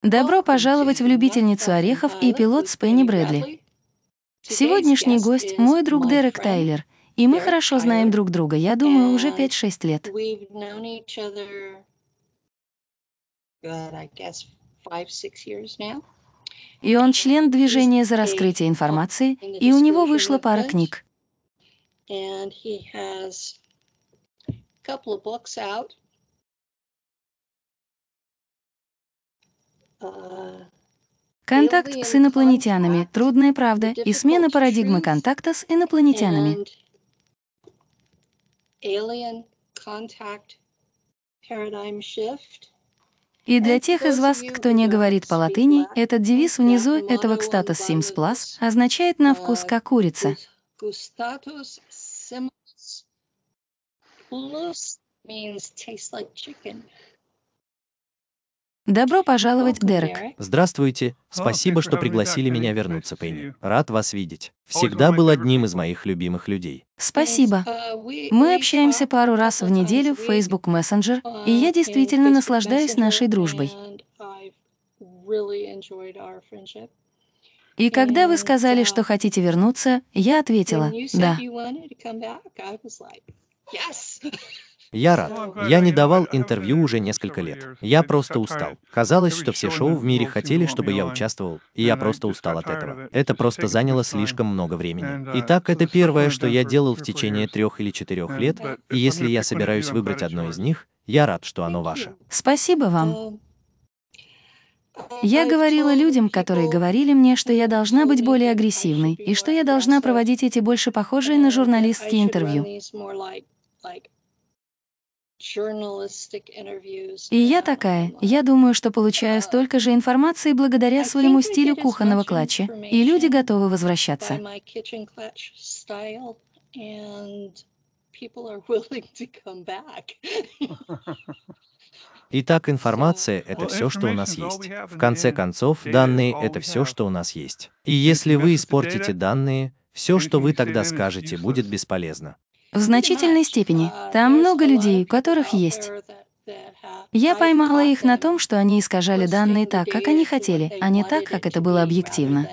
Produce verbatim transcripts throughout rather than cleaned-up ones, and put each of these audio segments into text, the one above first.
Добро пожаловать в любительницу орехов и пилот с Пенни Брэдли. Сегодняшний гость — мой друг Дерек Тайлер, и мы хорошо знаем друг друга, я думаю, уже пять-шесть лет. И он член движения за раскрытие информации, и у него вышла пара книг. Контакт с инопланетянами, трудная правда и смена парадигмы контакта с инопланетянами. И для тех из вас, кто не говорит по латыни, этот девиз внизу этого «Кстатус Симс Плас» означает «на вкус как курица». Добро пожаловать, Дерек. Здравствуйте. Спасибо, что пригласили меня вернуться, Пенни. Рад вас видеть. Всегда был одним из моих любимых людей. Спасибо. Мы общаемся пару раз в неделю в Facebook Messenger, и я действительно наслаждаюсь нашей дружбой. И когда вы сказали, что хотите вернуться, я ответила «да». Я рад. Я не давал интервью уже несколько лет. Я просто устал. Казалось, что все шоу в мире хотели, чтобы я участвовал, и я просто устал от этого. Это просто заняло слишком много времени. Итак, это первое, что я делал в течение трех или четырех лет, и если я собираюсь выбрать одно из них, я рад, что оно ваше. Спасибо вам. Я говорила людям, которые говорили мне, что я должна быть более агрессивной, и что я должна проводить эти больше похожие на журналистские интервью. И я такая, я думаю, что получаю столько же информации благодаря своему стилю кухонного клатча, и люди готовы возвращаться. Итак, информация — это все, что у нас есть. В конце концов, данные — это все, что у нас есть. И если вы испортите данные, все, что вы тогда скажете, будет бесполезно. В значительной степени. Там много людей, у которых есть. Я поймала их на том, что они искажали данные так, как они хотели, а не так, как это было объективно.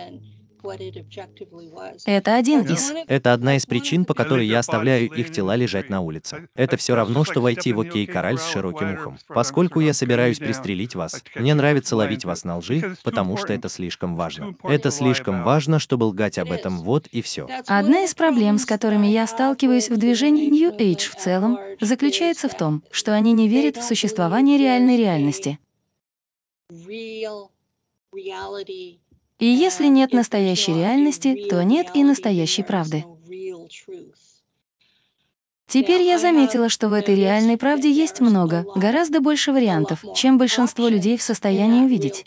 Это один из. Это одна из причин, по которой я оставляю их тела лежать на улице. Это все равно, что войти в окей кораль с широким ухом. Поскольку я собираюсь пристрелить вас, мне нравится ловить вас на лжи, потому что это слишком важно. Это слишком важно, чтобы лгать об этом, вот и все. Одна из проблем, с которыми я сталкиваюсь в движении New Age в целом, заключается в том, что они не верят в существование реальной реальности. И если нет настоящей реальности, то нет и настоящей правды. Теперь я заметила, что в этой реальной правде есть много, гораздо больше вариантов, чем большинство людей в состоянии увидеть.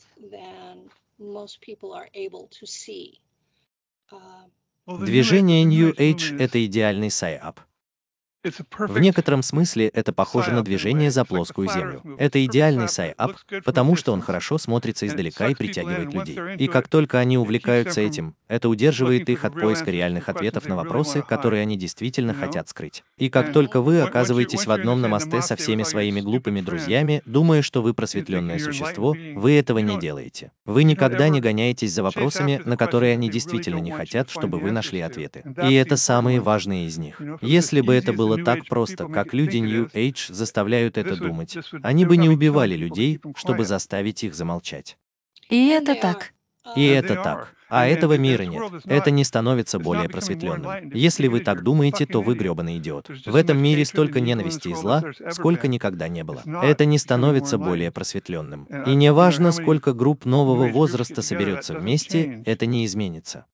Движение New Age — это идеальный сайап. В некотором смысле это похоже на движение за плоскую землю. Это идеальный сайап, потому что он хорошо смотрится издалека и притягивает людей. И как только они увлекаются этим, это удерживает их от поиска реальных ответов на вопросы, которые они действительно хотят скрыть. И как только вы оказываетесь в одном намасте со всеми своими глупыми друзьями, думая, что вы просветленное существо, вы этого не делаете. Вы никогда не гоняетесь за вопросами, на которые они действительно не хотят, чтобы вы нашли ответы. И это самые важные из них. Если бы это было так просто, как люди New Age заставляют это думать, они бы не убивали людей, чтобы заставить их замолчать. И это так. И это так. А этого мира нет. Это не становится более просветленным. Если вы так думаете, то вы грёбаный идиот. В этом мире столько ненависти и зла, сколько никогда не было. Это не становится более просветленным. И не важно, сколько групп нового возраста соберется вместе, это не изменится.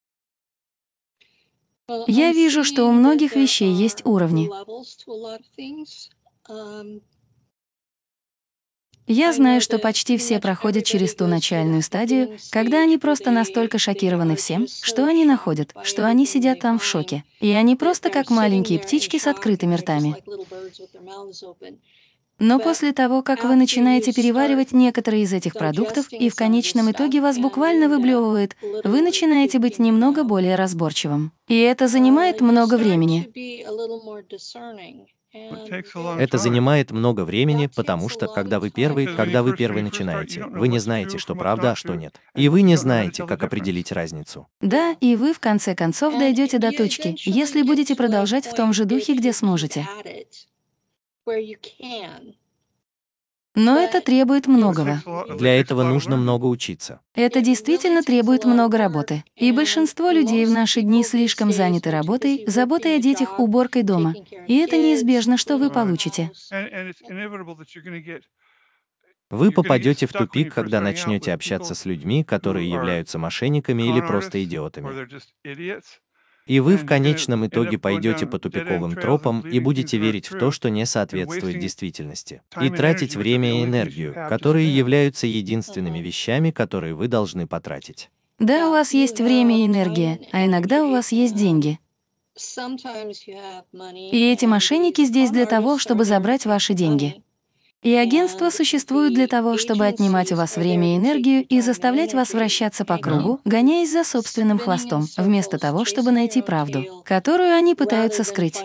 Я вижу, что у многих вещей есть уровни. Я знаю, что почти все проходят через ту начальную стадию, когда они просто настолько шокированы всем, что они находят, что они сидят там в шоке. И они просто как маленькие птички с открытыми ртами. Но после того, как вы начинаете переваривать некоторые из этих продуктов, и в конечном итоге вас буквально выблевывает, вы начинаете быть немного более разборчивым. И это занимает много времени. Это занимает много времени, потому что, когда вы первый, когда вы первый начинаете, вы не знаете, что правда, а что нет. И вы не знаете, как определить разницу. Да, и вы в конце концов дойдете до точки, если будете продолжать в том же духе, где сможете. Но это требует многого. Для этого нужно много учиться. Это действительно требует много работы. И большинство людей в наши дни слишком заняты работой, заботой о детях, уборкой дома. И это неизбежно, что вы получите. Вы попадете в тупик, когда начнете общаться с людьми, которые являются мошенниками или просто идиотами. И вы в конечном итоге пойдете по тупиковым тропам и будете верить в то, что не соответствует действительности. И тратить время и энергию, которые являются единственными вещами, которые вы должны потратить. Да, у вас есть время и энергия, а иногда у вас есть деньги. И эти мошенники здесь для того, чтобы забрать ваши деньги. И агентства существуют для того, чтобы отнимать у вас время и энергию и заставлять вас вращаться по кругу, гоняясь за собственным хвостом, вместо того, чтобы найти правду, которую они пытаются скрыть.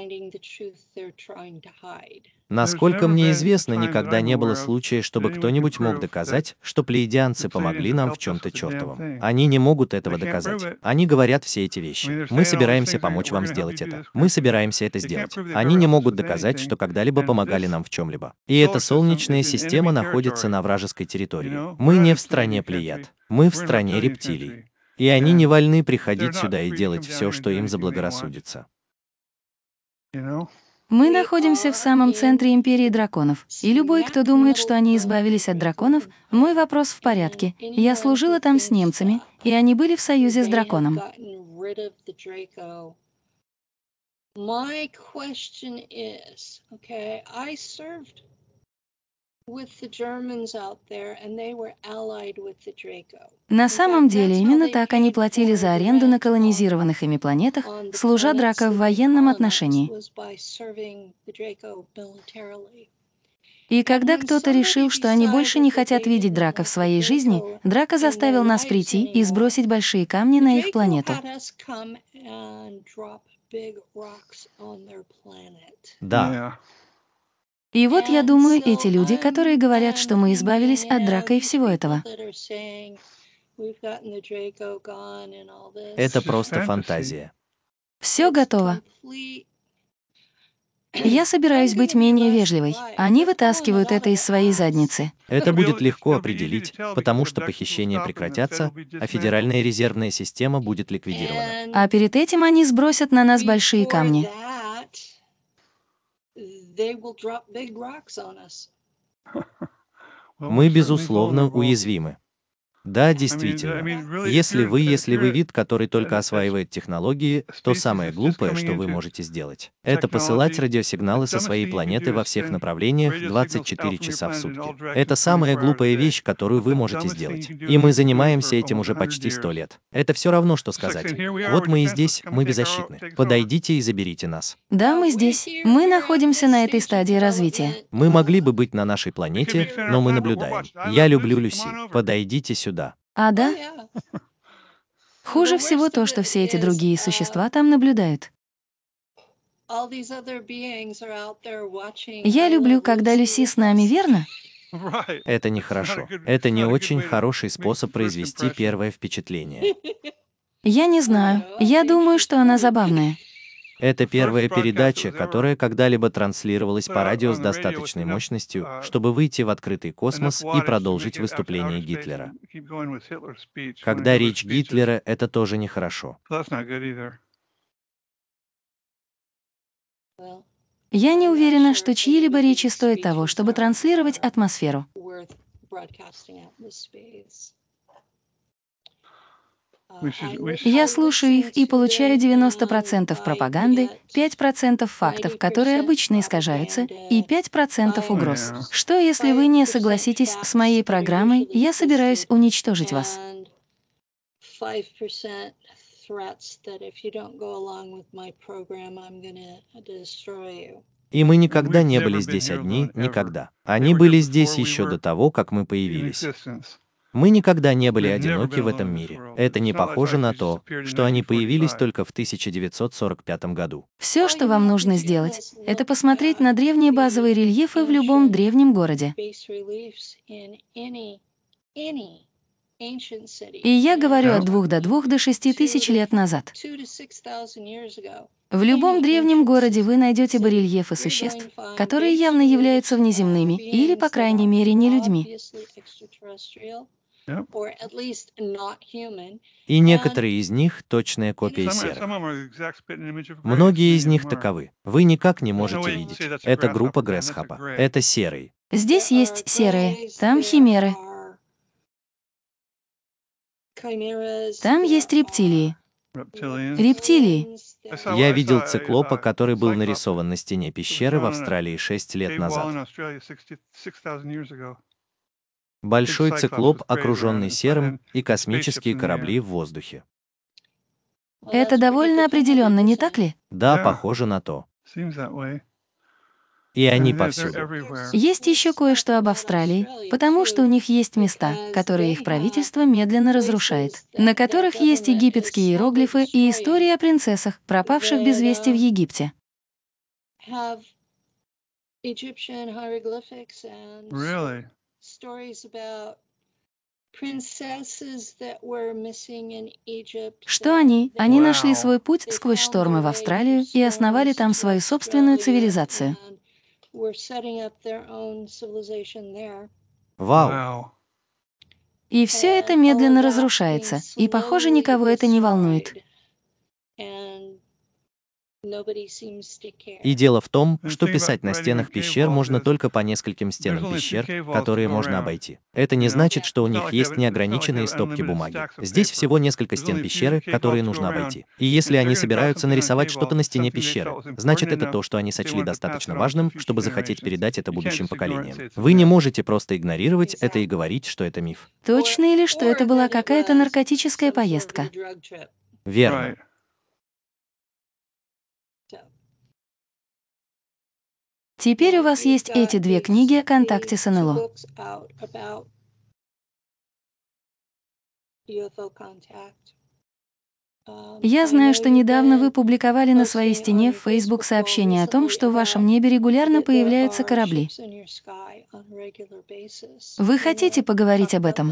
Насколько мне известно, никогда не было случая, чтобы кто-нибудь мог доказать, что плеядианцы помогли нам в чем-то чертовом. Они не могут этого доказать. Они говорят все эти вещи. Мы собираемся помочь вам сделать это. Мы собираемся это сделать. Они не могут доказать, что когда-либо помогали нам в чем-либо. И эта солнечная система находится на вражеской территории. Мы не в стране плеяд. Мы в стране рептилий. И они не вольны приходить сюда и делать все, что им заблагорассудится. Мы находимся в самом центре империи драконов, и любой, кто думает, что они избавились от драконов, мой вопрос в порядке. Я служила там с немцами, и они были в союзе с драконом. На самом деле, именно так они платили за аренду на колонизированных ими планетах, служа Драко в военном отношении. И когда кто-то решил, что они больше не хотят видеть Драко в своей жизни, Драко заставил нас прийти и сбросить большие камни на их планету. Да. И вот я думаю, эти люди, которые говорят, что мы избавились от Драко и всего этого. Это просто фантазия. Все готово. Я собираюсь быть менее вежливой. Они вытаскивают это из своей задницы. Это будет легко определить, потому что похищения прекратятся, а Федеральная резервная система будет ликвидирована. А перед этим они сбросят на нас большие камни. Мы, безусловно, уязвимы. Да, действительно. Если вы, если вы вид, который только осваивает технологии, то самое глупое, что вы можете сделать, это посылать радиосигналы со своей планеты во всех направлениях двадцать четыре часа в сутки. Это самая глупая вещь, которую вы можете сделать. И мы занимаемся этим уже почти сто лет. Это все равно, что сказать: вот мы и здесь, мы беззащитны. Подойдите и заберите нас. Да, мы здесь. Мы находимся на этой стадии развития. Мы могли бы быть на нашей планете, но мы наблюдаем. Я люблю Люси. Подойдите сюда. А да? Хуже всего то, что все эти другие существа там наблюдают. Я люблю, когда Люси с нами, верно? Это нехорошо. Это не очень хороший способ произвести первое впечатление. Я не знаю. Я думаю, что она забавная. Это первая передача, которая когда-либо транслировалась по радио с достаточной мощностью, чтобы выйти в открытый космос и продолжить выступление Гитлера. Когда речь Гитлера, это тоже нехорошо. Я не уверена, что чьи-либо речи стоят того, чтобы транслировать атмосферу. Я слушаю их и получаю девяносто процентов пропаганды, пять процентов фактов, которые обычно искажаются, и пять процентов угроз. Что, если вы не согласитесь с моей программой, я собираюсь уничтожить вас. И мы никогда не были здесь одни, никогда. Они были здесь еще до того, как мы появились. Мы никогда не были одиноки в этом мире. Это не похоже на то, что они появились только в тысяча девятьсот сорок пятом году. Все, что вам нужно сделать, это посмотреть на древние базовые рельефы в любом древнем городе. И я говорю от двух до двух до шести тысяч лет назад. В любом древнем городе вы найдете барельефы существ, которые явно являются внеземными или, по крайней мере, не людьми. И некоторые из них — точная копия серых. Многие из них таковы. Вы никак не можете видеть. Это группа Грэсхоппа. Это серый. Здесь есть серые, там химеры. Там есть рептилии. Рептилии. Я видел циклопа, который был нарисован на стене пещеры в Австралии шесть лет назад. Большой циклоп, окруженный серым, и космические корабли в воздухе. Это довольно определенно, не так ли? Да, похоже на то. И они повсюду. Есть еще кое-что об Австралии, потому что у них есть места, которые их правительство медленно разрушает, на которых есть египетские иероглифы и истории о принцессах, пропавших без вести в Египте. Что они? Они нашли свой путь сквозь штормы в Австралию и основали там свою собственную цивилизацию. Вау! И все это медленно разрушается, и, похоже, никого это не волнует. И дело в том, что писать на стенах пещер можно только по нескольким стенам пещер, которые можно обойти. Это не значит, что у них есть неограниченные стопки бумаги. Здесь всего несколько стен пещеры, которые нужно обойти. И если они собираются нарисовать что-то на стене пещеры, значит, это то, что они сочли достаточно важным, чтобы захотеть передать это будущим поколениям. Вы не можете просто игнорировать это и говорить, что это миф. Точно или что это была какая-то наркотическая поездка? Верно. Теперь у вас есть эти две книги о контакте с эн эл о. Я знаю, что недавно вы публиковали на своей стене в Facebook сообщение о том, что в вашем небе регулярно появляются корабли. Вы хотите поговорить об этом?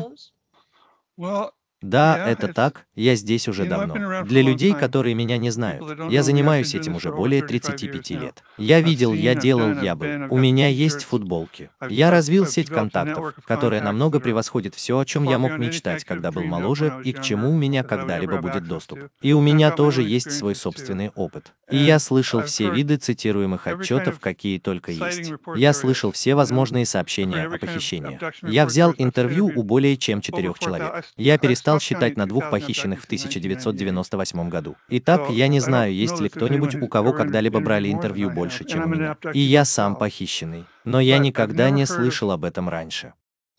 Да, это так, я здесь уже давно. Для людей, которые меня не знают, я занимаюсь этим уже более тридцати пяти лет. Я видел, я делал, я был. У меня есть футболки. Я развил сеть контактов, которая намного превосходит все, о чем я мог мечтать, когда был моложе, и к чему у меня когда-либо будет доступ. И у меня тоже есть свой собственный опыт. И я слышал все виды цитируемых отчетов, какие только есть. Я слышал все возможные сообщения о похищениях. Я взял интервью у более чем четырех человек. Я перестал считать на двух похищенных в тысяча девятьсот девяносто восьмом году. Итак, я не знаю, есть ли кто-нибудь, у кого когда-либо брали интервью больше, чем у меня. И я сам похищенный. Но я никогда не слышал об этом раньше.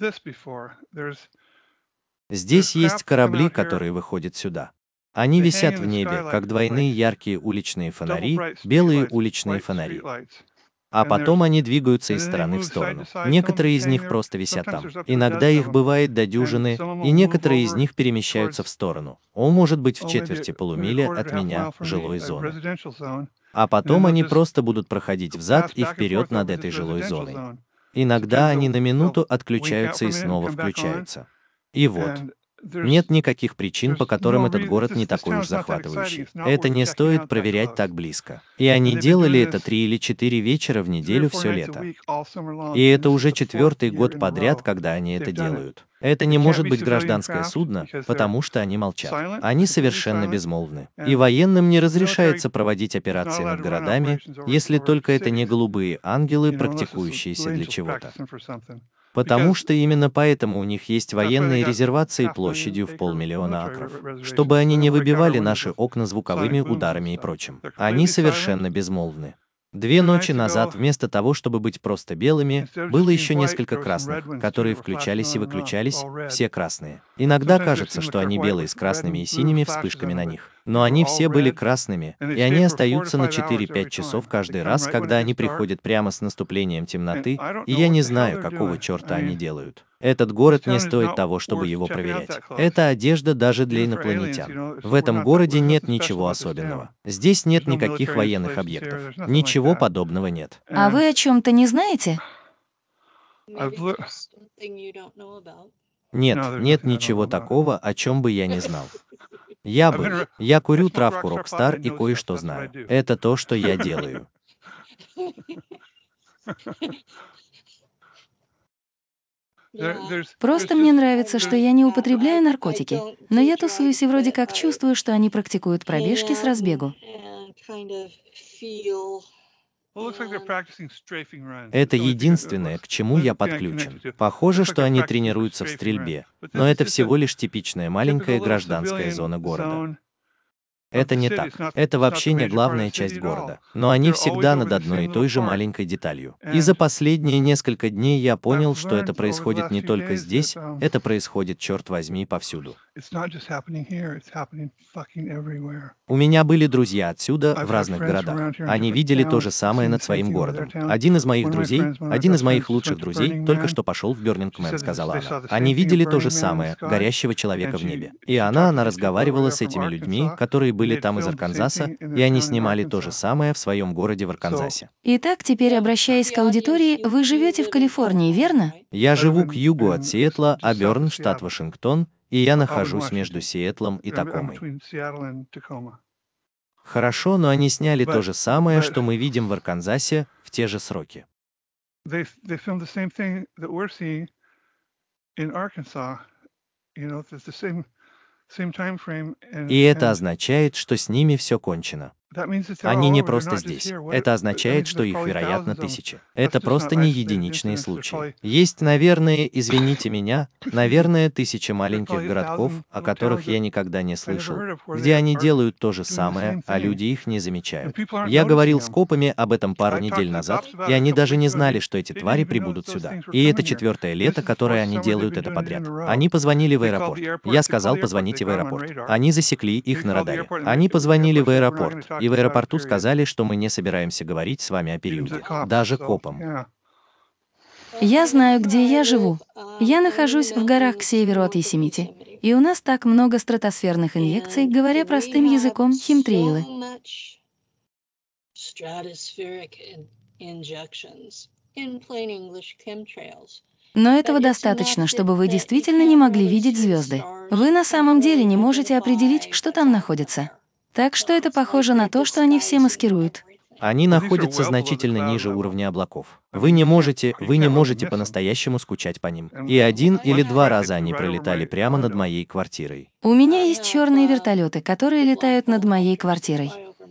Здесь есть корабли, которые выходят сюда. Они висят в небе, как двойные яркие уличные фонари, белые уличные фонари. А потом они двигаются из стороны в сторону. Некоторые из них просто висят там. Иногда их бывает до дюжины, и некоторые из них перемещаются в сторону. О, может быть, в четверти полумили от меня, жилой зоны. А потом они просто будут проходить взад и вперед над этой жилой зоной. Иногда они на минуту отключаются и снова включаются. И вот. Нет никаких причин, по которым этот город не такой уж захватывающий. Это не стоит проверять так близко. И они делали это три или четыре вечера в неделю все лето. И это уже четвертый год подряд, когда они это делают. Это не может быть гражданское судно, потому что они молчат. Они совершенно безмолвны. И военным не разрешается проводить операции над городами, если только это не голубые ангелы, практикующиеся для чего-то. Потому что именно поэтому у них есть военные резервации площадью в полмиллиона акров, чтобы они не выбивали наши окна звуковыми ударами и прочим. Они совершенно безмолвны. Две ночи назад, вместо того, чтобы быть просто белыми, было еще несколько красных, которые включались и выключались, все красные. Иногда кажется, что они белые с красными и синими вспышками на них. Но они все были красными, и они остаются на четыре-пять часов каждый раз, когда они приходят прямо с наступлением темноты, и я не знаю, какого черта они делают. Этот город не стоит того, чтобы его проверять. Это одежда даже для инопланетян. В этом городе нет ничего особенного. Здесь нет никаких военных объектов. Ничего подобного нет. А вы о чем-то не знаете? Нет, нет ничего такого, о чем бы я не знал. Я бы. Я курю травку Rockstar и кое-что знаю. Это то, что я делаю. Просто мне нравится, что я не употребляю наркотики, но я тусуюсь и вроде как чувствую, что они практикуют пробежки с разбегу. Это единственное, к чему я подключен. Похоже, что они тренируются в стрельбе, но это всего лишь типичная маленькая гражданская зона города. Это не так. Это вообще не главная часть города. Но они всегда над одной и той же маленькой деталью. И за последние несколько дней я понял, что это происходит не только здесь, это происходит, черт возьми, повсюду. У меня были друзья отсюда, в разных городах. Они видели то же самое над своим городом. Один из моих друзей, один из моих лучших друзей, только что пошел в Burning Man, сказала она. Они видели то же самое, горящего человека в небе. И она, она разговаривала с этими людьми, которые были были там из Арканзаса, и они снимали то же самое в своем городе в Арканзасе. Итак, теперь обращаясь к аудитории, вы живете в Калифорнии, верно? Я живу к югу от Сиэтла, Аберн, штат Вашингтон, и я нахожусь между Сиэтлом и Такомой. Хорошо, но они сняли то же самое, что мы видим в Арканзасе, в те же сроки. И это означает, что с ними все кончено. Они не просто здесь. Это означает, что их, вероятно, тысячи. Это просто не единичные случаи. Есть, наверное, извините меня, наверное, тысячи маленьких городков, о которых я никогда не слышал, где они делают то же самое, а люди их не замечают. Я говорил с копами об этом пару недель назад, и они даже не знали, что эти твари прибудут сюда. И это четвертое лето, которое они делают это подряд. Они позвонили в аэропорт. Я сказал, позвоните в аэропорт. Они засекли их на радаре. Они позвонили в аэропорт. И в аэропорту сказали, что мы не собираемся говорить с вами о периоде, даже копам. Я знаю, где я живу. Я нахожусь в горах к северу от Йосемити, и у нас так много стратосферных инъекций, говоря простым языком, химтрейлы. Но этого достаточно, чтобы вы действительно не могли видеть звезды. Вы на самом деле не можете определить, что там находится. Так что это похоже на то, что они все маскируют. Они находятся значительно ниже уровня облаков. Вы не можете, вы не можете по-настоящему скучать по ним. И один или два раза они пролетали прямо над моей квартирой. У меня есть черные вертолеты, которые летают над моей квартирой.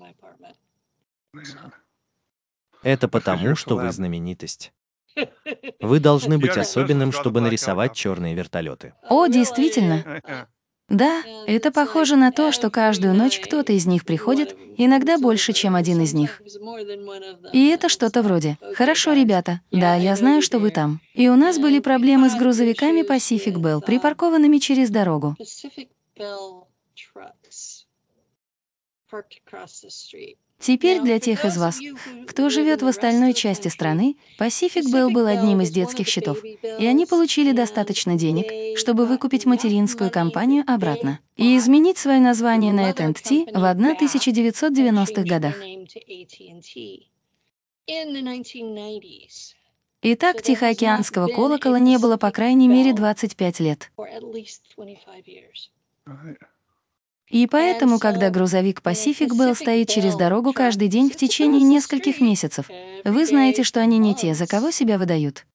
Это потому, что вы знаменитость. Вы должны быть особенным, чтобы нарисовать черные вертолеты. О, действительно. Да, это похоже на то, что каждую ночь кто-то из них приходит, иногда больше, чем один из них. И это что-то вроде: «Хорошо, ребята, да, я знаю, что вы там». И у нас были проблемы с грузовиками Pacific Bell, припаркованными через дорогу. Теперь для тех из вас, кто живет в остальной части страны, Pacific Bell был одним из детских счетов, и они получили достаточно денег, чтобы выкупить материнскую компанию обратно и изменить свое название на эй ти энд ти в тысяча девятьсот девяностых годах. Итак, Тихоокеанского колокола не было по крайней мере двадцать пять лет. И поэтому, когда грузовик Pacific Bell стоит через дорогу каждый день в течение нескольких месяцев, вы знаете, что они не те, за кого себя выдают.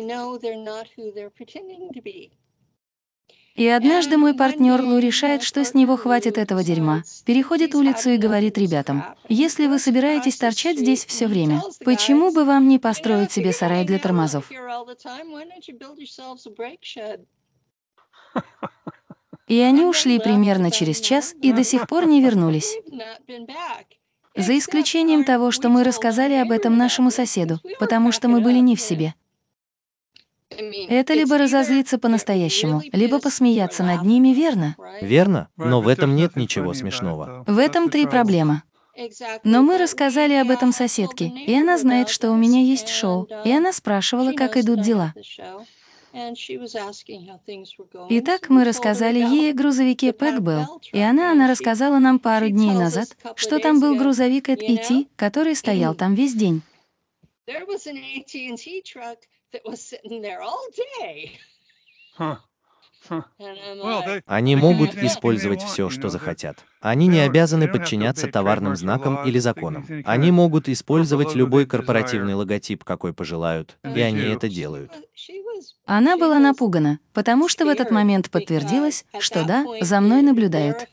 И однажды мой партнер Лу решает, что с него хватит этого дерьма, переходит улицу и говорит ребятам: «Если вы собираетесь торчать здесь все время, почему бы вам не построить себе сарай для тормозов?» И они ушли примерно через час и до сих пор не вернулись. За исключением того, что мы рассказали об этом нашему соседу, потому что мы были не в себе. Это либо разозлиться по-настоящему, либо посмеяться над ними, верно? Верно? Но в этом нет ничего смешного. В этом-то и проблема. Но мы рассказали об этом соседке, и она знает, что у меня есть шоу, и она спрашивала, как идут дела. Итак, мы рассказали ей о грузовике Пэк Белл, и она, она рассказала нам пару дней назад, что там был грузовик Эт и Ти, который стоял там весь день. Они могут использовать все, что захотят. Они не обязаны подчиняться товарным знакам или законам. Они могут использовать любой корпоративный логотип, какой пожелают, и они это делают. Она была напугана, потому что в этот момент подтвердилось, что да, за мной наблюдают.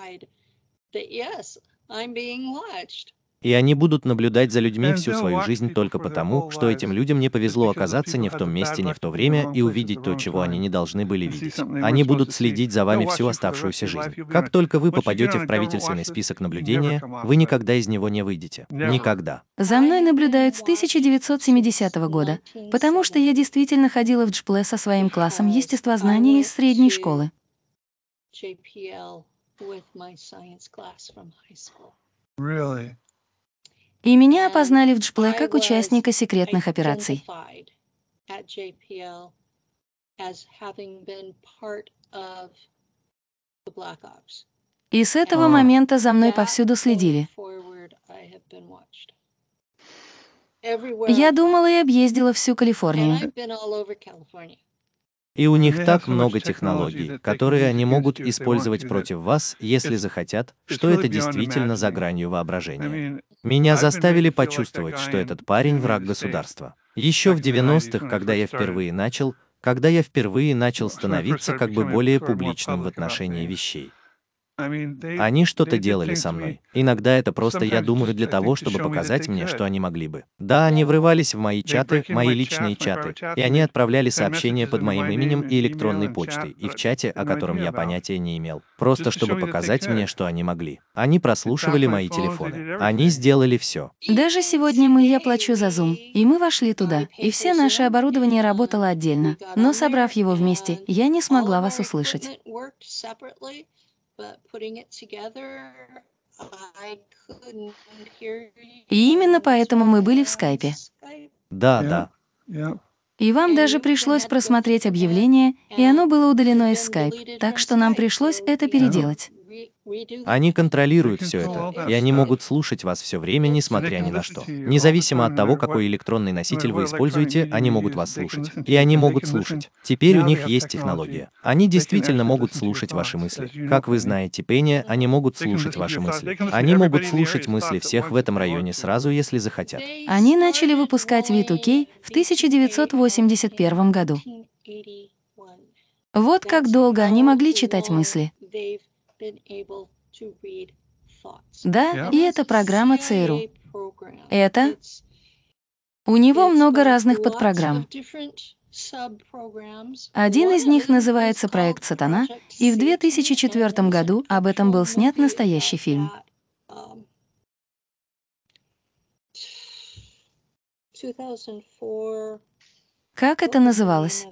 И они будут наблюдать за людьми всю свою жизнь только потому, что этим людям не повезло оказаться не в том месте, не в то время и увидеть то, чего они не должны были видеть. Они будут следить за вами всю оставшуюся жизнь. Как только вы попадете в правительственный список наблюдения, вы никогда из него не выйдете. Никогда. За мной наблюдают с тысяча девятьсот семидесятого года, потому что я действительно ходила в Джпле со своим классом естествознания из средней школы. И меня опознали в Джпле как участника секретных операций. И с этого момента за мной повсюду следили. Я думала и объездила всю Калифорнию. И у них так много технологий, которые они могут использовать против вас, если захотят, что это действительно за гранью воображения. Меня заставили почувствовать, что этот парень враг государства. Еще в девяностых, когда я впервые начал, когда я впервые начал становиться как бы более публичным в отношении вещей. Они что-то делали со мной. Иногда это просто, я думаю, для того, чтобы показать мне, что они могли бы. Да, они врывались в мои чаты, мои личные чаты, и они отправляли сообщения под моим именем и электронной почтой, и в чате, о котором я понятия не имел. Просто чтобы показать мне, что они могли. Они прослушивали мои телефоны. Они сделали все. Даже сегодня мы, я плачу за Zoom, и мы вошли туда, и все наше оборудование работало отдельно. Но собрав его вместе, я не смогла вас услышать. И именно поэтому мы были в скайпе. Да, да. И вам даже пришлось просмотреть объявление, и оно было удалено из скайп, так что нам пришлось это переделать. Они контролируют все это, и они могут слушать вас все время, несмотря ни на что. Независимо от того, какой электронный носитель вы используете, они могут вас слушать. И они могут слушать. Теперь у них есть технология. Они действительно могут слушать ваши мысли. Как вы знаете, Пенни, они могут слушать ваши мысли. Они могут слушать мысли всех в этом районе сразу, если захотят. Они начали выпускать ви ту кей в тысяча девятьсот восемьдесят первом году. Вот как долго они могли читать мысли. Да, и это программа си эр у. Это... У него много разных подпрограмм. Один из них называется «Проект Сатана», и в две тысячи четвёртом году об этом был снят настоящий фильм. Как это называлось?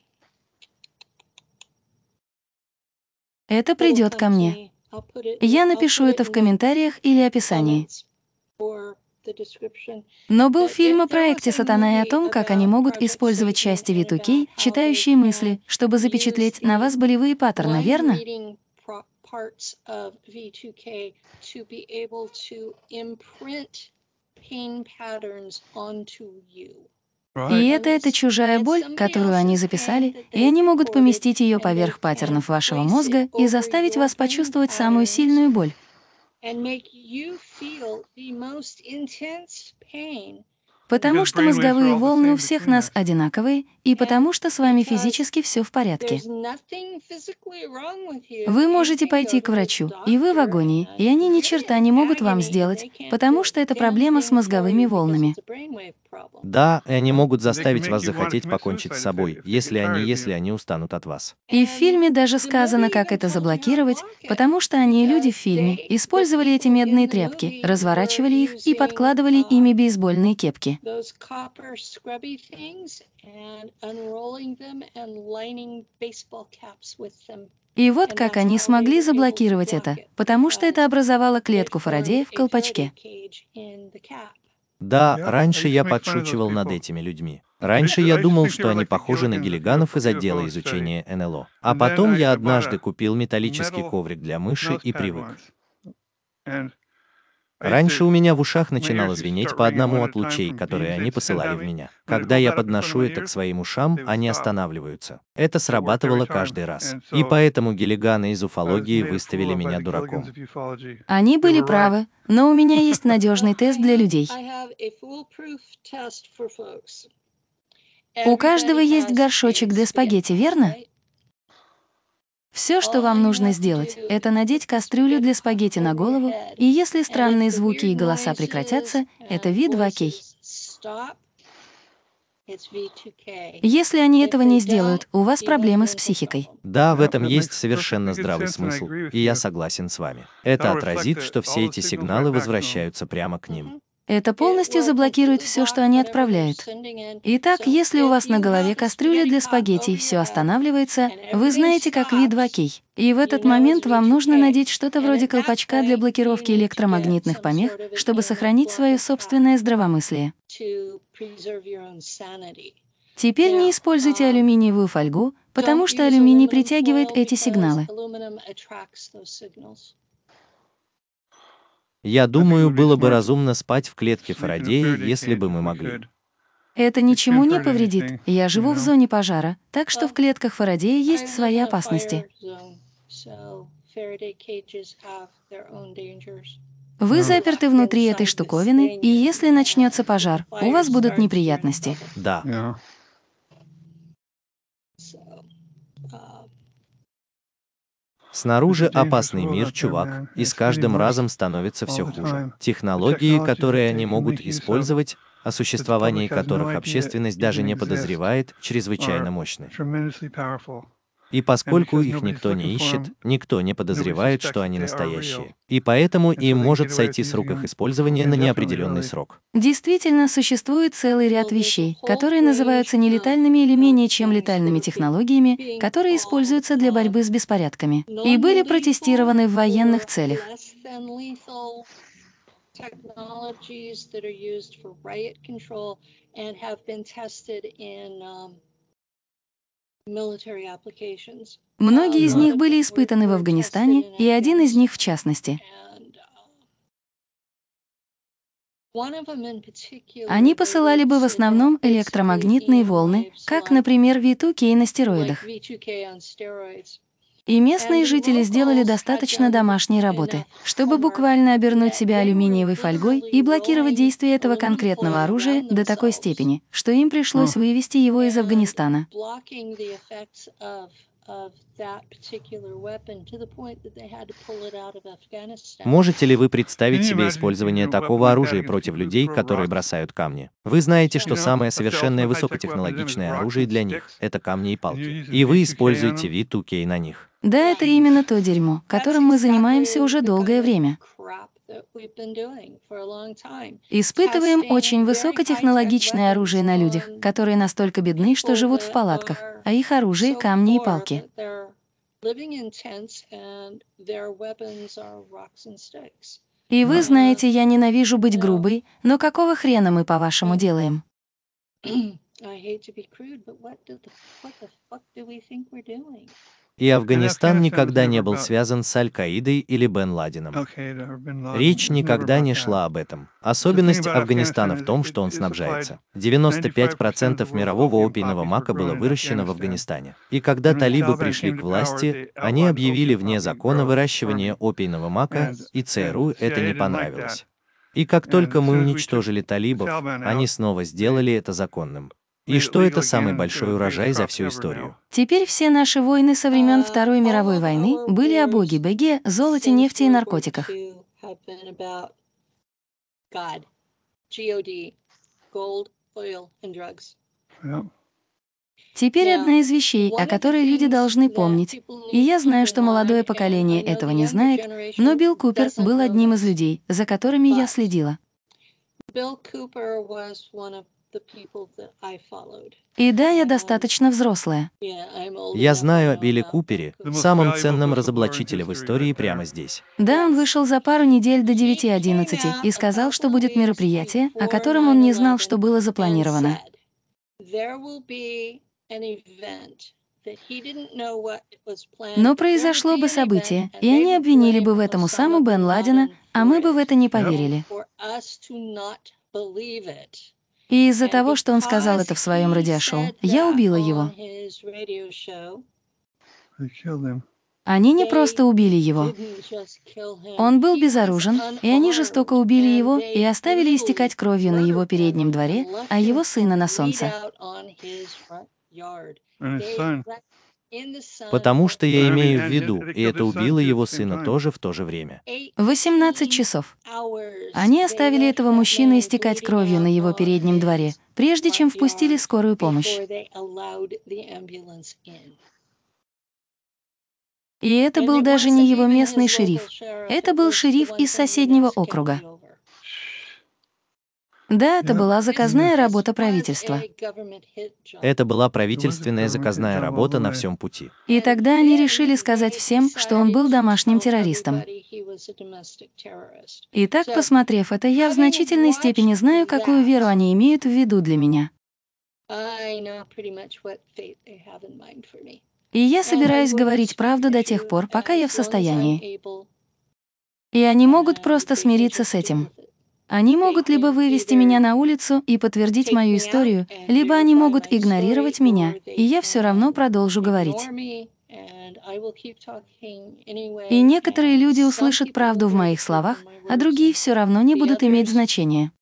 Это придет ко мне. Я напишу это в комментариях или описании. Но был фильм о проекте «Сатана» и о том, как они могут использовать части ви ту кей, читающие мысли, чтобы запечатлеть на вас болевые паттерны, верно? И это эта чужая боль, которую они записали, и они могут поместить ее поверх паттернов вашего мозга и заставить вас почувствовать самую сильную боль. Потому что мозговые волны у всех нас одинаковые, и потому что с вами физически все в порядке. Вы можете пойти к врачу, и вы в агонии, и они ни черта не могут вам сделать, потому что это проблема с мозговыми волнами. Да, и они могут заставить вас захотеть покончить с собой, если они, если они устанут от вас. И в фильме даже сказано, как это заблокировать, потому что они, люди в фильме, использовали эти медные тряпки, разворачивали их и подкладывали ими бейсбольные кепки. И вот как они смогли заблокировать это, потому что это образовало клетку Фарадея в колпачке. Да, раньше я подшучивал над этими людьми. Раньше я думал, что они похожи на Гиллиганов из отдела изучения эн эл о. А потом я однажды купил металлический коврик для мыши и привык. Раньше у меня в ушах начинало звенеть по одному от лучей, которые они посылали в меня. Когда я подношу это к своим ушам, они останавливаются. Это срабатывало каждый раз. И поэтому Гиллиганы из уфологии выставили меня дураком. Они были правы, но у меня есть надежный тест для людей. У каждого есть горшочек для спагетти, верно? Все, что вам нужно сделать, это надеть кастрюлю для спагетти на голову, и если странные звуки и голоса прекратятся, это ви два кей. Если они этого не сделают, у вас проблемы с психикой. Да, в этом есть совершенно здравый смысл, и я согласен с вами. Это отразит, что все эти сигналы возвращаются прямо к ним. Это полностью заблокирует все, что они отправляют. Итак, если у вас на голове кастрюля для спагетти и все останавливается, вы знаете, как ви два кей. И в этот момент вам нужно надеть что-то вроде колпачка для блокировки электромагнитных помех, чтобы сохранить свое собственное здравомыслие. Теперь не используйте алюминиевую фольгу, потому что алюминий притягивает эти сигналы. Я думаю, было бы разумно спать в клетке Фарадея, если бы мы могли. Это ничему не повредит. Я живу в зоне пожара, так что в клетках Фарадея есть свои опасности. Вы заперты внутри этой штуковины, и если начнется пожар, у вас будут неприятности. Да. Снаружи опасный мир, чувак, и с каждым разом становится все хуже. Технологии, которые они могут использовать, о существовании которых общественность даже не подозревает, чрезвычайно мощны. И поскольку их никто не ищет, никто не подозревает, что они настоящие. И поэтому им может сойти с рук их использование на неопределенный срок. Действительно, существует целый ряд вещей, которые называются нелетальными или менее чем летальными технологиями, которые используются для борьбы с беспорядками и были протестированы в военных целях. Многие из них были испытаны в Афганистане, и один из них в частности. Они посылали бы в основном электромагнитные волны, как, например, ви два кей на стероидах. И местные жители сделали достаточно домашней работы, чтобы буквально обернуть себя алюминиевой фольгой и блокировать действие этого конкретного оружия до такой степени, что им пришлось вывести его из Афганистана. Можете ли вы представить себе использование такого оружия против людей, которые бросают камни? Вы знаете, что самое совершенное высокотехнологичное оружие для них — это камни и палки. И вы используете ви два кей на них. Да, это именно то дерьмо, которым мы занимаемся уже долгое время. Испытываем очень высокотехнологичное оружие на людях, которые настолько бедны, что живут в палатках, а их оружие — камни и палки. И вы знаете, я ненавижу быть грубой, но какого хрена мы, по-вашему, делаем? И Афганистан никогда не был связан с Аль-Каидой или Бен Ладеном. Речь никогда не шла об этом. Особенность Афганистана в том, что он снабжается. девяносто пять процентов мирового опийного мака было выращено в Афганистане. И когда талибы пришли к власти, они объявили вне закона выращивание опийного мака, и ЦРУ это не понравилось. И как только мы уничтожили талибов, они снова сделали это законным. И что это самый большой урожай за всю историю? Теперь все наши войны со времен Второй мировой войны были о боге, беге, золоте, нефти и наркотиках. Теперь одна из вещей, о которой люди должны помнить. И я знаю, что молодое поколение этого не знает, но Билл Купер был одним из людей, за которыми я следила. И да, я достаточно взрослая. Я знаю о Билле Купере, самом ценном разоблачителе в истории прямо здесь. Да, он вышел за пару недель до девяти одиннадцати и сказал, что будет мероприятие, о котором он не знал, что было запланировано. Но произошло бы событие, и они обвинили бы в этом Усаму бен Ладена, а мы бы в это не поверили. И из-за того, что он сказал это в своем радиошоу, я убила его. Они не просто убили его. Он был безоружен, и они жестоко убили его и оставили истекать кровью на его переднем дворе, а его сына на солнце. Потому что я имею в виду, и это убило его сына тоже в то же время. восемнадцать часов. Они оставили этого мужчину истекать кровью на его переднем дворе, прежде чем впустили скорую помощь. И это был даже не его местный шериф. Это был шериф из соседнего округа. Да, это была заказная работа правительства. Это была правительственная заказная работа на всем пути. И тогда они решили сказать всем, что он был домашним террористом. Итак, посмотрев это, я в значительной степени знаю, какую веру они имеют в виду для меня. И я собираюсь говорить правду до тех пор, пока я в состоянии. И они могут просто смириться с этим. Они могут либо вывести меня на улицу и подтвердить мою историю, либо они могут игнорировать меня, и я все равно продолжу говорить. И некоторые люди услышат правду в моих словах, а другие все равно не будут иметь значения.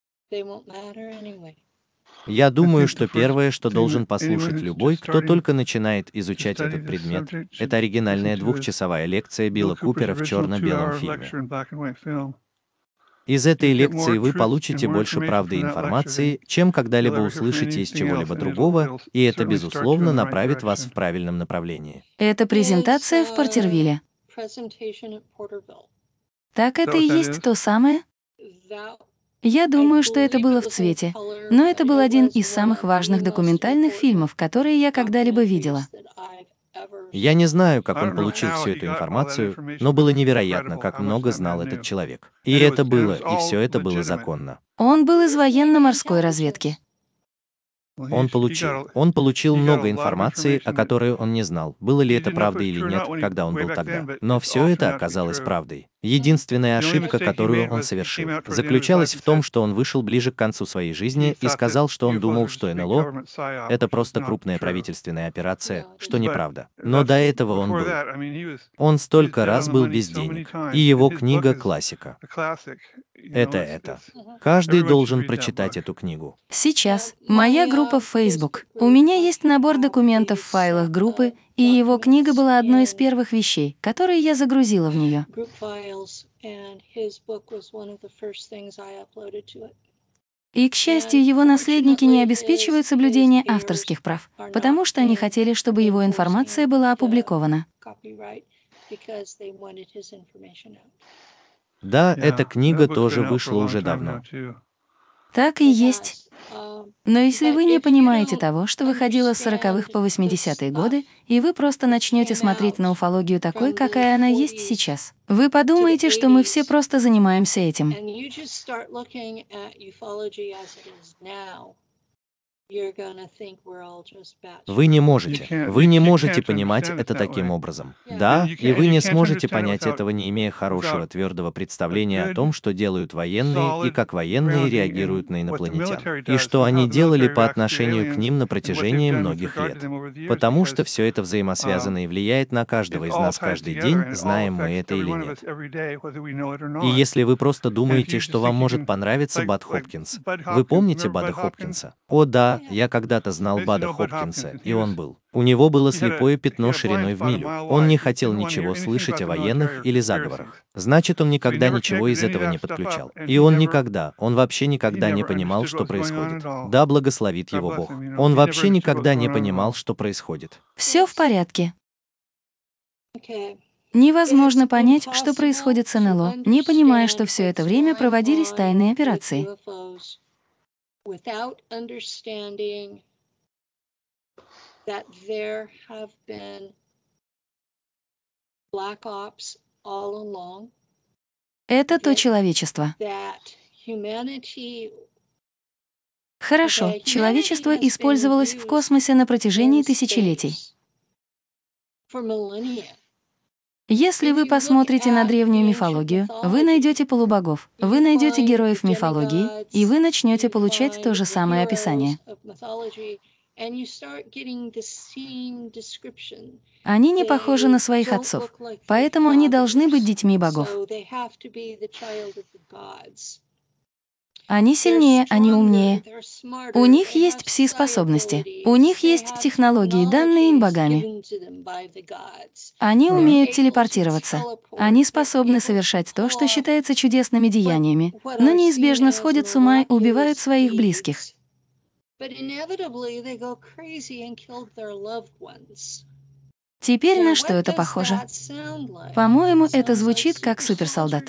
Я думаю, что первое, что должен послушать любой, кто только начинает изучать этот предмет, это оригинальная двухчасовая лекция Билла Купера в черно-белом фильме. Из этой лекции вы получите больше правды и информации, чем когда-либо услышите из чего-либо другого, и это, безусловно, направит вас в правильном направлении. Это презентация в Порттервилле. Так это и есть то самое? Я думаю, что это было в цвете, но это был один из самых важных документальных фильмов, которые я когда-либо видела. Я не знаю, как он получил всю эту информацию, но было невероятно, как много знал этот человек. И это было, и все это было законно. Он был из военно-морской разведки. Он получил. Он получил много информации, о которой он не знал, было ли это правда или нет, когда он был тогда. Но все это оказалось правдой. Единственная ошибка, которую он совершил, заключалась в том, что он вышел ближе к концу своей жизни и сказал, что он думал, что эн эл о — это просто крупная правительственная операция, что неправда. Но до этого он был. Он столько раз был без денег. И его книга — классика. Это это. Каждый должен прочитать эту книгу. Сейчас моя группа в Facebook. У меня есть набор документов в файлах группы, и его книга была одной из первых вещей, которые я загрузила в нее. И, к счастью, его наследники не обеспечивают соблюдение авторских прав, потому что они хотели, чтобы его информация была опубликована. Да, эта книга тоже вышла уже давно. Так и есть. Но если вы не понимаете того, что выходило с сороковых по восьмидесятые годы, и вы просто начнете смотреть на уфологию такой, какая она есть сейчас, вы подумаете, что мы все просто занимаемся этим. Вы не можете. Вы не можете понимать это таким образом. Да, и вы не сможете понять этого, не имея хорошего твердого представления о том, что делают военные и как военные реагируют на инопланетян, и что они делали по отношению к ним на протяжении многих лет. Потому что все это взаимосвязано и влияет на каждого из нас каждый день, знаем мы это или нет. И если вы просто думаете, что вам может понравиться Бад Хопкинс, вы помните Бада Хопкинса? О да, Да, я когда-то знал Бада Хопкинса, и он был. У него было слепое пятно шириной в милю. Он не хотел ничего слышать о военных или заговорах. Значит, он никогда ничего из этого не подключал. И он никогда, он вообще никогда не понимал, что происходит. Да благословит его Бог. Он вообще никогда не понимал, что происходит. Все в порядке. Невозможно понять, что происходит с эн эл о, не понимая, что все это время проводились тайные операции. Это то человечество. Хорошо, человечество использовалось в космосе на протяжении тысячелетий. Если вы посмотрите на древнюю мифологию, вы найдете полубогов, вы найдете героев мифологии, и вы начнете получать то же самое описание. Они не похожи на своих отцов, поэтому они должны быть детьми богов. Они сильнее, они умнее. У них есть пси-способности. У них есть технологии, данные им богами. Они умеют телепортироваться. Они способны совершать то, что считается чудесными деяниями, но неизбежно сходят с ума и убивают своих близких. Теперь на что это похоже? По-моему, это звучит как суперсолдат.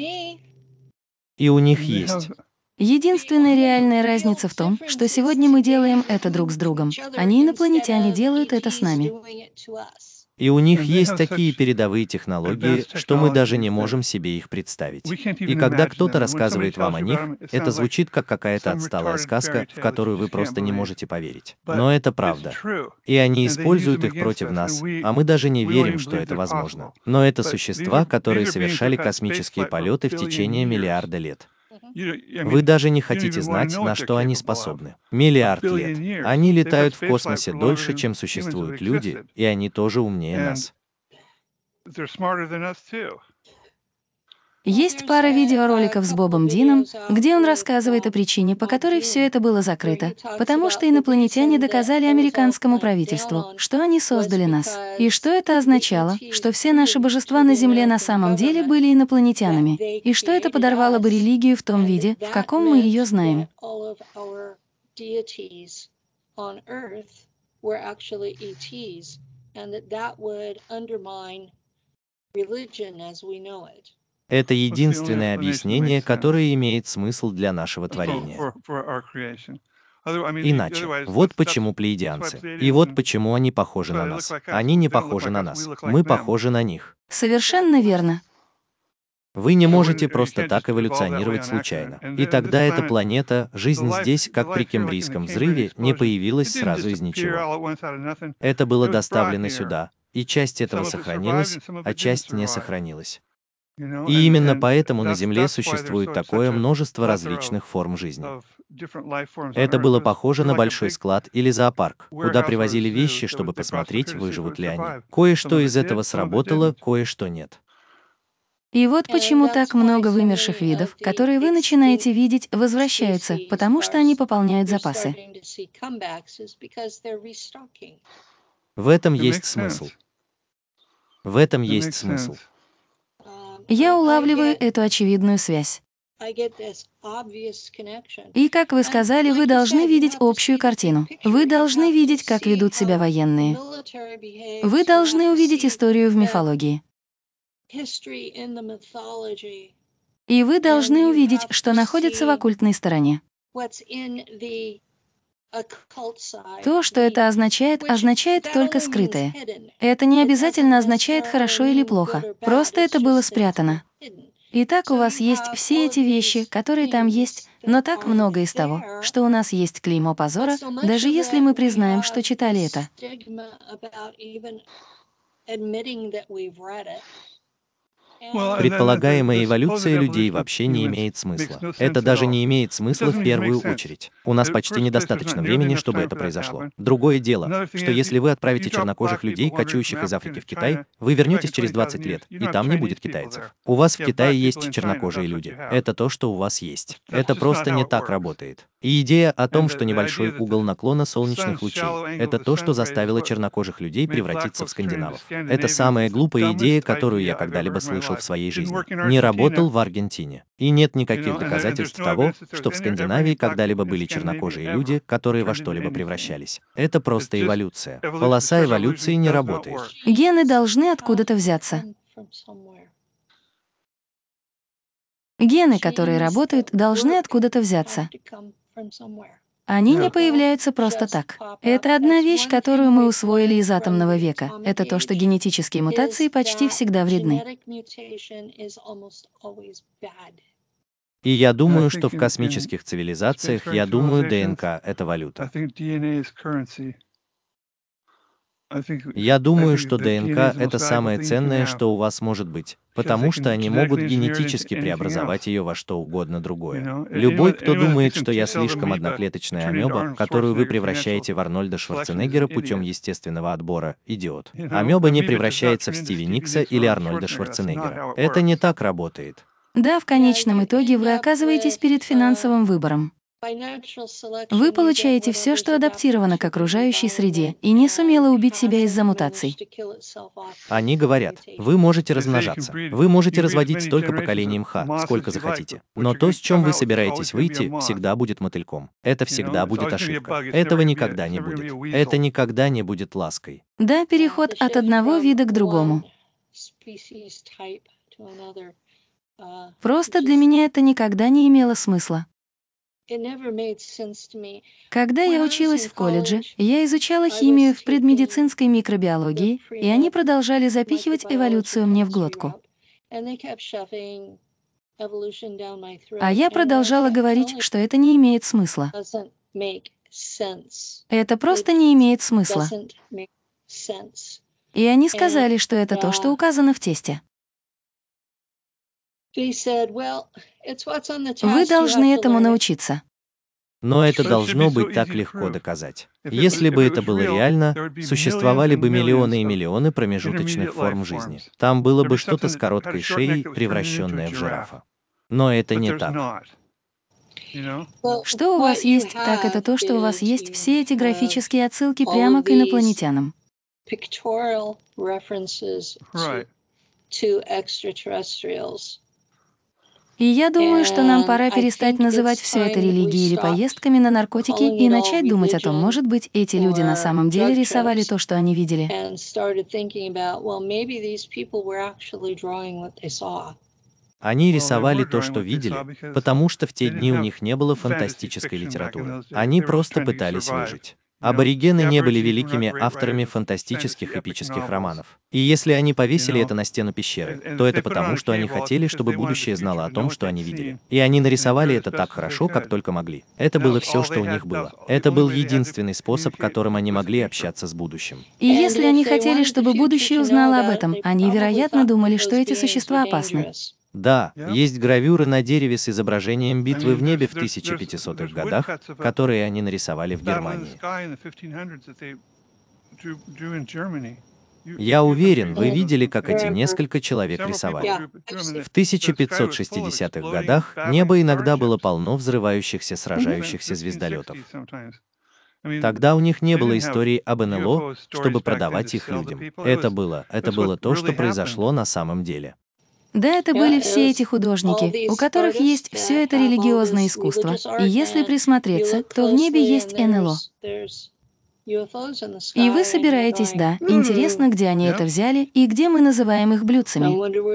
И у них есть. Единственная реальная разница в том, что сегодня мы делаем это друг с другом. Они, инопланетяне, делают это с нами. И у них есть такие передовые технологии, что мы даже не можем себе их представить. И когда кто-то рассказывает вам о них, это звучит как какая-то отсталая сказка, в которую вы просто не можете поверить. Но это правда. И они используют их против нас, а мы даже не верим, что это возможно. Но это существа, которые совершали космические полеты в течение миллиарда лет. Вы даже не хотите знать, на что они способны. Миллиард лет. Они летают в космосе дольше, чем существуют люди, и они тоже умнее нас. Есть пара видеороликов с Бобом Дином, где он рассказывает о причине, по которой все это было закрыто, потому что инопланетяне доказали американскому правительству, что они создали нас, и что это означало, что все наши божества на Земле на самом деле были инопланетянами, и что это подорвало бы религию в том виде, в каком мы ее знаем. Это единственное объяснение, которое имеет смысл для нашего творения. Иначе, вот почему плеядианцы. И вот почему они похожи на нас. Они не похожи на нас. Мы похожи на них. Совершенно верно. Вы не можете просто так эволюционировать случайно. И тогда эта планета, жизнь здесь, как при Кембрийском взрыве, не появилась сразу из ничего. Это было доставлено сюда, и часть этого сохранилась, а часть не сохранилась. И именно поэтому на Земле существует такое множество различных форм жизни. Это было похоже на большой склад или зоопарк, куда привозили вещи, чтобы посмотреть, выживут ли они. Кое-что из этого сработало, кое-что нет. И вот почему так много вымерших видов, которые вы начинаете видеть, возвращаются, потому что они пополняют запасы. В этом есть смысл. В этом есть смысл. Я улавливаю эту очевидную связь. И, как вы сказали, вы должны видеть общую картину. Вы должны видеть, как ведут себя военные. Вы должны увидеть историю в мифологии. И вы должны увидеть, что находится в оккультной стороне. То, что это означает, означает только скрытое. Это не обязательно означает хорошо или плохо, просто это было спрятано. Итак, у вас есть все эти вещи, которые там есть, но так много из того, что у нас есть клеймо позора, даже если мы признаем, что читали это. Предполагаемая эволюция людей вообще не имеет смысла. Это даже не имеет смысла в первую очередь. У нас почти недостаточно времени, чтобы это произошло. Другое дело, что если вы отправите чернокожих людей, кочующих из Африки в Китай, вы вернетесь через двадцать лет, и там не будет китайцев. У вас в Китае есть чернокожие люди. Это то, что у вас есть. Это просто не так работает. И идея о том, что небольшой угол наклона солнечных лучей — это то, что заставило чернокожих людей превратиться в скандинавов. Это самая глупая идея, которую я когда-либо слышал в своей жизни. Не работал в Аргентине. И нет никаких доказательств того, что в Скандинавии когда-либо были чернокожие люди, которые во что-либо превращались. Это просто эволюция. Полоса эволюции не работает. Гены должны откуда-то взяться. Гены, которые работают, должны откуда-то взяться. Они не появляются просто так. Это одна вещь, которую мы усвоили из атомного века. Это то, что генетические мутации почти всегда вредны. И я думаю, что в космических цивилизациях, я думаю, ДНК — это валюта. Я думаю, что ДНК — это самое ценное, что у вас может быть, потому что они могут генетически преобразовать ее во что угодно другое. Любой, кто думает, что я слишком одноклеточная амеба, которую вы превращаете в Арнольда Шварценеггера путем естественного отбора, идиот. Амеба не превращается в Стиви Никса или Арнольда Шварценеггера. Это не так работает. Да, в конечном итоге вы оказываетесь перед финансовым выбором. Вы получаете все, что адаптировано к окружающей среде, и не сумело убить себя из-за мутаций. Они говорят, вы можете размножаться, вы можете разводить столько поколений мха, сколько захотите. Но то, с чем вы собираетесь выйти, всегда будет мотыльком. Это всегда будет ошибка. Этого никогда не будет. Это никогда не будет лаской. Да, переход от одного вида к другому. Просто для меня это никогда не имело смысла. Когда я училась в колледже, я изучала химию в предмедицинской микробиологии, и они продолжали запихивать эволюцию мне в глотку. А я продолжала говорить, что это не имеет смысла. Это просто не имеет смысла. И они сказали, что это то, что указано в тесте. Вы должны этому научиться. Но это должно быть так легко доказать. Если бы это было реально, существовали бы миллионы и миллионы промежуточных форм жизни. Там было бы что-то с короткой шеей, превращенное в жирафа. Но это не так. Что у вас есть, так это то, что у вас есть все эти графические отсылки прямо к инопланетянам. И я думаю, что нам пора перестать называть все это религией или поездками на наркотики и начать думать о том, может быть, эти люди на самом деле рисовали то, что они видели. Они рисовали то, что видели, потому что в те дни у них не было фантастической литературы. Они просто пытались выжить. Аборигены не были великими авторами фантастических эпических романов. И если они повесили это на стену пещеры, то это потому, что они хотели, чтобы будущее знало о том, что они видели. И они нарисовали это так хорошо, как только могли. Это было все, что у них было. Это был единственный способ, которым они могли общаться с будущим. И если они хотели, чтобы будущее узнало об этом, они, вероятно, думали, что эти существа опасны. Да, есть гравюры на дереве с изображением битвы в небе в тысяча пятисотых годах, которые они нарисовали в Германии. Я уверен, вы видели, как эти несколько человек рисовали. В тысяча пятьсот шестидесятых годах небо иногда было полно взрывающихся, сражающихся звездолетов. Тогда у них не было истории об эн эл о, чтобы продавать их людям. Это было, это было то, что произошло на самом деле. Да, это были все эти художники, у которых есть все это религиозное искусство. И если присмотреться, то в небе есть эн эл о. И вы собираетесь, да, интересно, где они это взяли и где мы называем их блюдцами.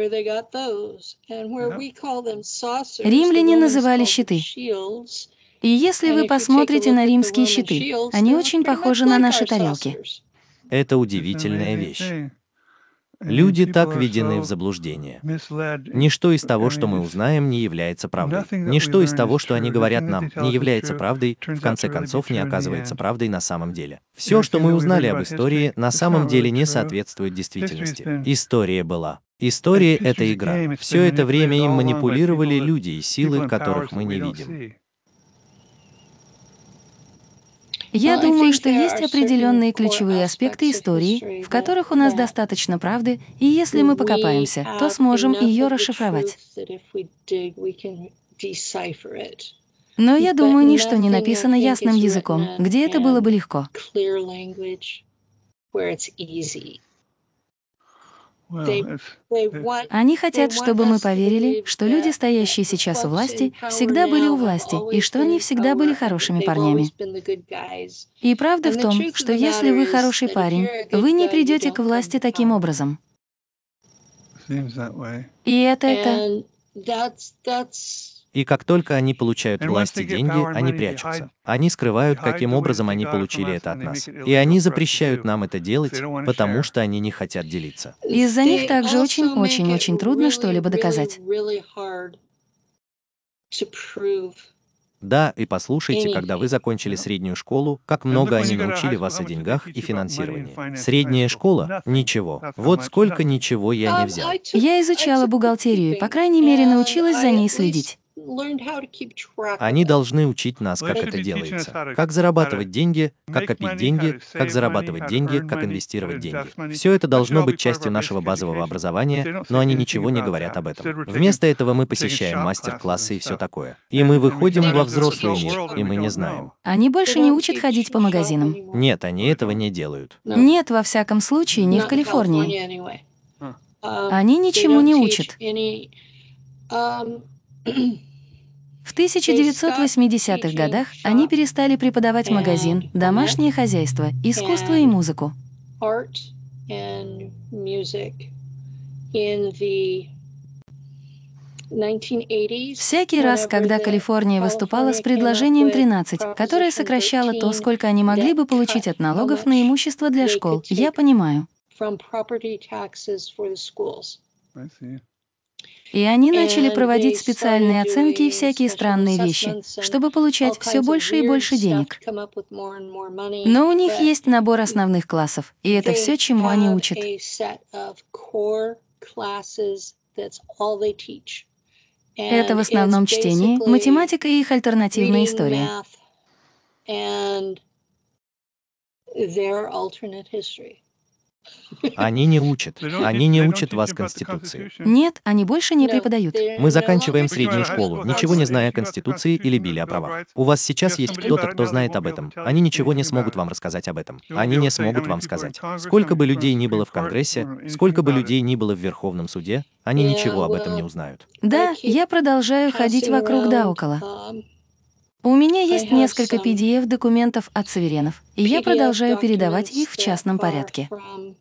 Римляне называли щиты. И если вы посмотрите на римские щиты, они очень похожи на наши тарелки. Это удивительная вещь. Люди так введены в заблуждение. Ничто из того, что мы узнаем, не является правдой. Ничто из того, что они говорят нам, не является правдой, в конце концов не оказывается правдой на самом деле. Все, что мы узнали об истории, на самом деле не соответствует действительности. История была. История — это игра. Все это время им манипулировали люди и силы, которых мы не видим. Я думаю, что есть определенные ключевые аспекты истории, в которых у нас достаточно правды, и если мы покопаемся, то сможем ее расшифровать. Но я думаю, ничто не написано ясным языком, где это было бы легко. Они хотят, чтобы мы поверили, что люди, стоящие сейчас у власти, всегда были у власти, и что они всегда были хорошими парнями. И правда в том, что если вы хороший парень, вы не придете к власти таким образом. И это это... И как только они получают власть и деньги, они прячутся. Они скрывают, каким образом они получили это от нас. И они запрещают нам это делать, потому что они не хотят делиться. Из-за них также очень-очень-очень трудно что-либо доказать. Да, и послушайте, когда вы закончили среднюю школу, как много они научили вас о деньгах и финансировании. Средняя школа? Ничего. Вот сколько ничего я не взял. Я изучала бухгалтерию и, по крайней мере, научилась за ней следить. Они должны учить нас, как это делается. Как зарабатывать деньги, как копить деньги, как зарабатывать деньги, как инвестировать деньги. Все это должно быть частью нашего базового образования, но они ничего не говорят об этом. Вместо этого мы посещаем мастер-классы и все такое. И мы выходим во взрослый мир, и мы не знаем. Они больше не учат ходить по магазинам. Нет, они этого не делают. Нет, во всяком случае, не в Калифорнии. Они ничему не учат. В тысяча девятьсот восьмидесятых годах они перестали преподавать магазин, домашнее хозяйство, искусство и музыку. Всякий раз, когда Калифорния выступала с предложением тринадцать, которое сокращало то, сколько они могли бы получить от налогов на имущество для школ, я понимаю. И они начали проводить специальные оценки и всякие странные вещи, чтобы получать все больше и больше денег. Но у них есть набор основных классов, и это все, чему они учат. Это в основном чтение, математика и их альтернативная история. Они не учат. Они не учат вас Конституции. Нет, они больше не преподают. Мы заканчиваем среднюю школу, ничего не зная о Конституции или Билле о правах. У вас сейчас есть кто-то, кто знает об этом. Они ничего не смогут вам рассказать об этом. Они не смогут вам сказать. Сколько бы людей ни было в Конгрессе, сколько бы людей ни было в Верховном суде, они ничего об этом не узнают. Да, я продолжаю ходить вокруг да около. У меня есть несколько пи ди эф-документов от суверенов, и я продолжаю передавать их в частном порядке.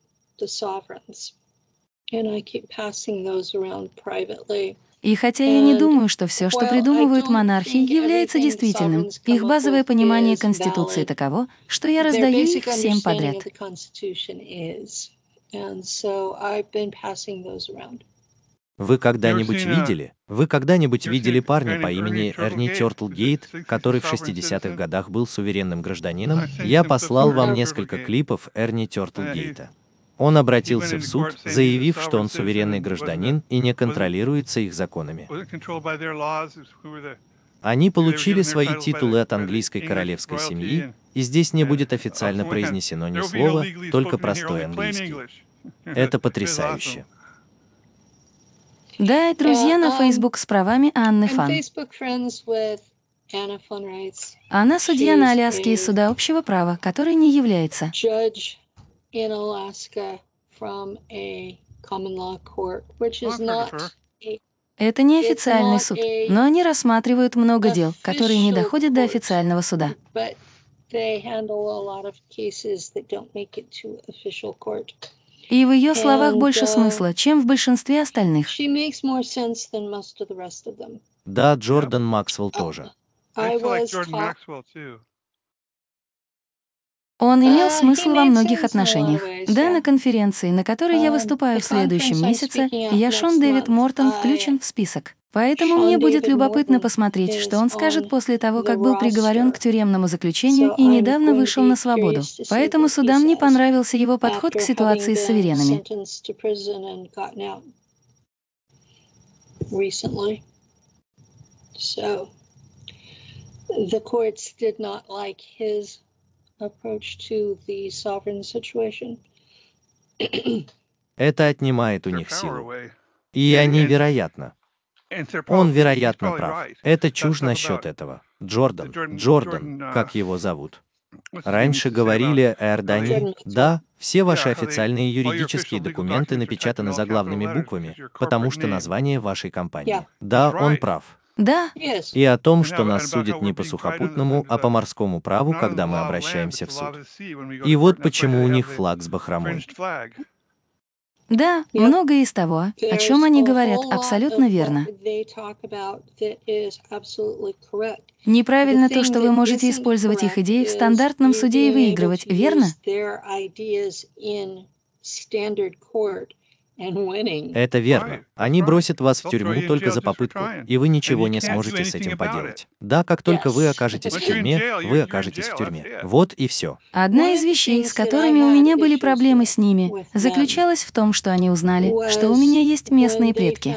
И хотя я не думаю, что все, что придумывают монархи, является действительным, их базовое понимание Конституции таково, что я раздаю их всем подряд. Вы когда-нибудь видели? Вы когда-нибудь видели парня по имени Эрни Тёртлгейт, который в шестидесятых годах был суверенным гражданином? Я послал вам несколько клипов Эрни Тёртлгейта. Он обратился в суд, заявив, что он суверенный гражданин и не контролируется их законами. Они получили свои титулы от английской королевской семьи, и здесь не будет официально произнесено ни слова, только простой английский. Это потрясающе. Да, друзья на Facebook с правами Анны Фан. Она судья на Аляске из суда общего права, который не является. Это не официальный суд, но они рассматривают много дел, которые не доходят до официального суда. И в ее словах больше смысла, чем в большинстве остальных. Да, Джордан Максвелл тоже. Он имел смысл во многих отношениях. Да, на конференции, на которой я выступаю в следующем месяце, Яшон Дэвид Мортон включен в список. Поэтому мне будет любопытно посмотреть, что он скажет после того, как был приговорен к тюремному заключению и недавно вышел на свободу. Поэтому судам не понравился его подход к ситуации с суверенами. Это отнимает у них силу. И они, вероятно, Он, вероятно, прав. Это чушь насчет этого. Джордан, Джордан, как его зовут? Раньше говорили о Иордании. Да, все ваши официальные юридические документы напечатаны заглавными буквами, потому что название вашей компании. Да, он прав. Да, И о том, что нас судят не по сухопутному, а по морскому праву, когда мы обращаемся в суд. И вот почему у них флаг с бахромой. да, многое из того, о чем они говорят, абсолютно верно. Неправильно то, что вы можете использовать их идеи в стандартном суде и выигрывать, верно? Это верно. Они бросят вас в тюрьму только за попытку, и вы ничего не сможете с этим поделать. Да, как только вы окажетесь в тюрьме, вы окажетесь в тюрьме. Вот и все. Одна из вещей, с которыми у меня были проблемы с ними, заключалась в том, что они узнали, что у меня есть местные предки.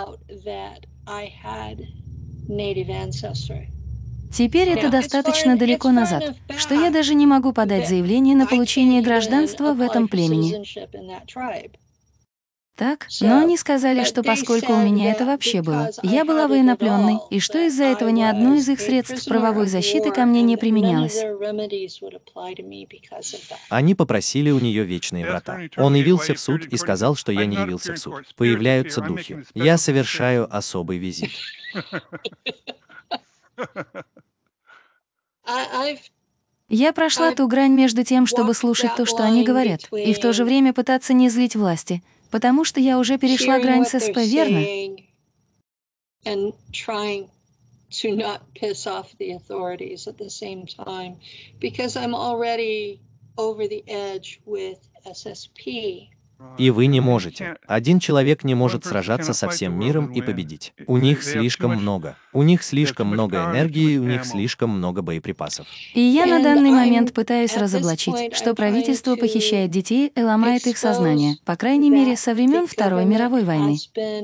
Теперь это достаточно далеко назад, что я даже не могу подать заявление на получение гражданства в этом племени. Так, но они сказали, что поскольку у меня это вообще было, я была военнопленной, и что из-за этого ни одно из их средств правовой защиты ко мне не применялось. Они попросили у нее вечные врата. Он явился в суд и сказал, что я не явился в суд. Появляются духи. Я совершаю особый визит. Я прошла ту грань между тем, чтобы слушать то, что они говорят, и в то же время пытаться не злить власти, потому что я уже перешла грань с СП, верно? И вы не можете. Один человек не может сражаться со всем миром и победить. У них слишком много. У них слишком много энергии, у них слишком много боеприпасов. И я на данный момент пытаюсь разоблачить, что правительство похищает детей и ломает их сознание, по крайней мере, со времен Второй мировой войны.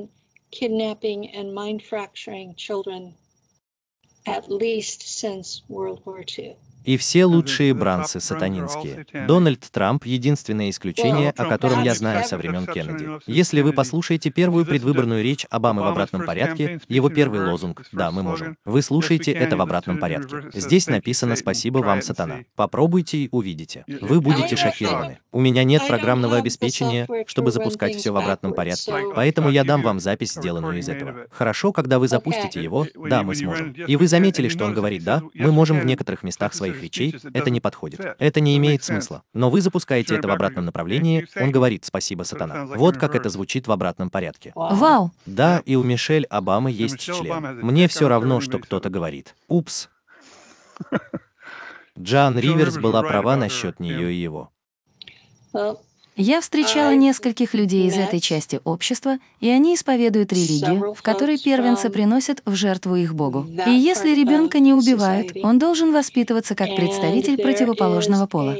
И все лучшие бранцы сатанинские. Дональд Трамп — единственное исключение, о котором я знаю со времен Кеннеди. Если вы послушаете первую предвыборную речь Обамы в обратном порядке, его первый лозунг «Да, мы можем». Вы слушаете это в обратном порядке. Здесь написано «Спасибо вам, сатана». Попробуйте и увидите. Вы будете шокированы. У меня нет программного обеспечения, чтобы запускать все в обратном порядке, поэтому я дам вам запись, сделанную из этого. Хорошо, когда вы запустите его, да, мы сможем. И вы заметили, что он говорит «Да, мы можем» в некоторых местах своих речей, это не подходит. Это не имеет смысла. Но вы запускаете это в обратном направлении, он говорит «Спасибо, сатана». Вот как это звучит в обратном порядке. Вау! Да, и у Мишель Обамы есть член. Мне все равно, что кто-то говорит. Упс. Джоан Риверс была права насчет нее и его. Я встречала нескольких людей из этой части общества, и они исповедуют религию, в которой первенца приносят в жертву их богу. И если ребенка не убивают, он должен воспитываться как представитель противоположного пола.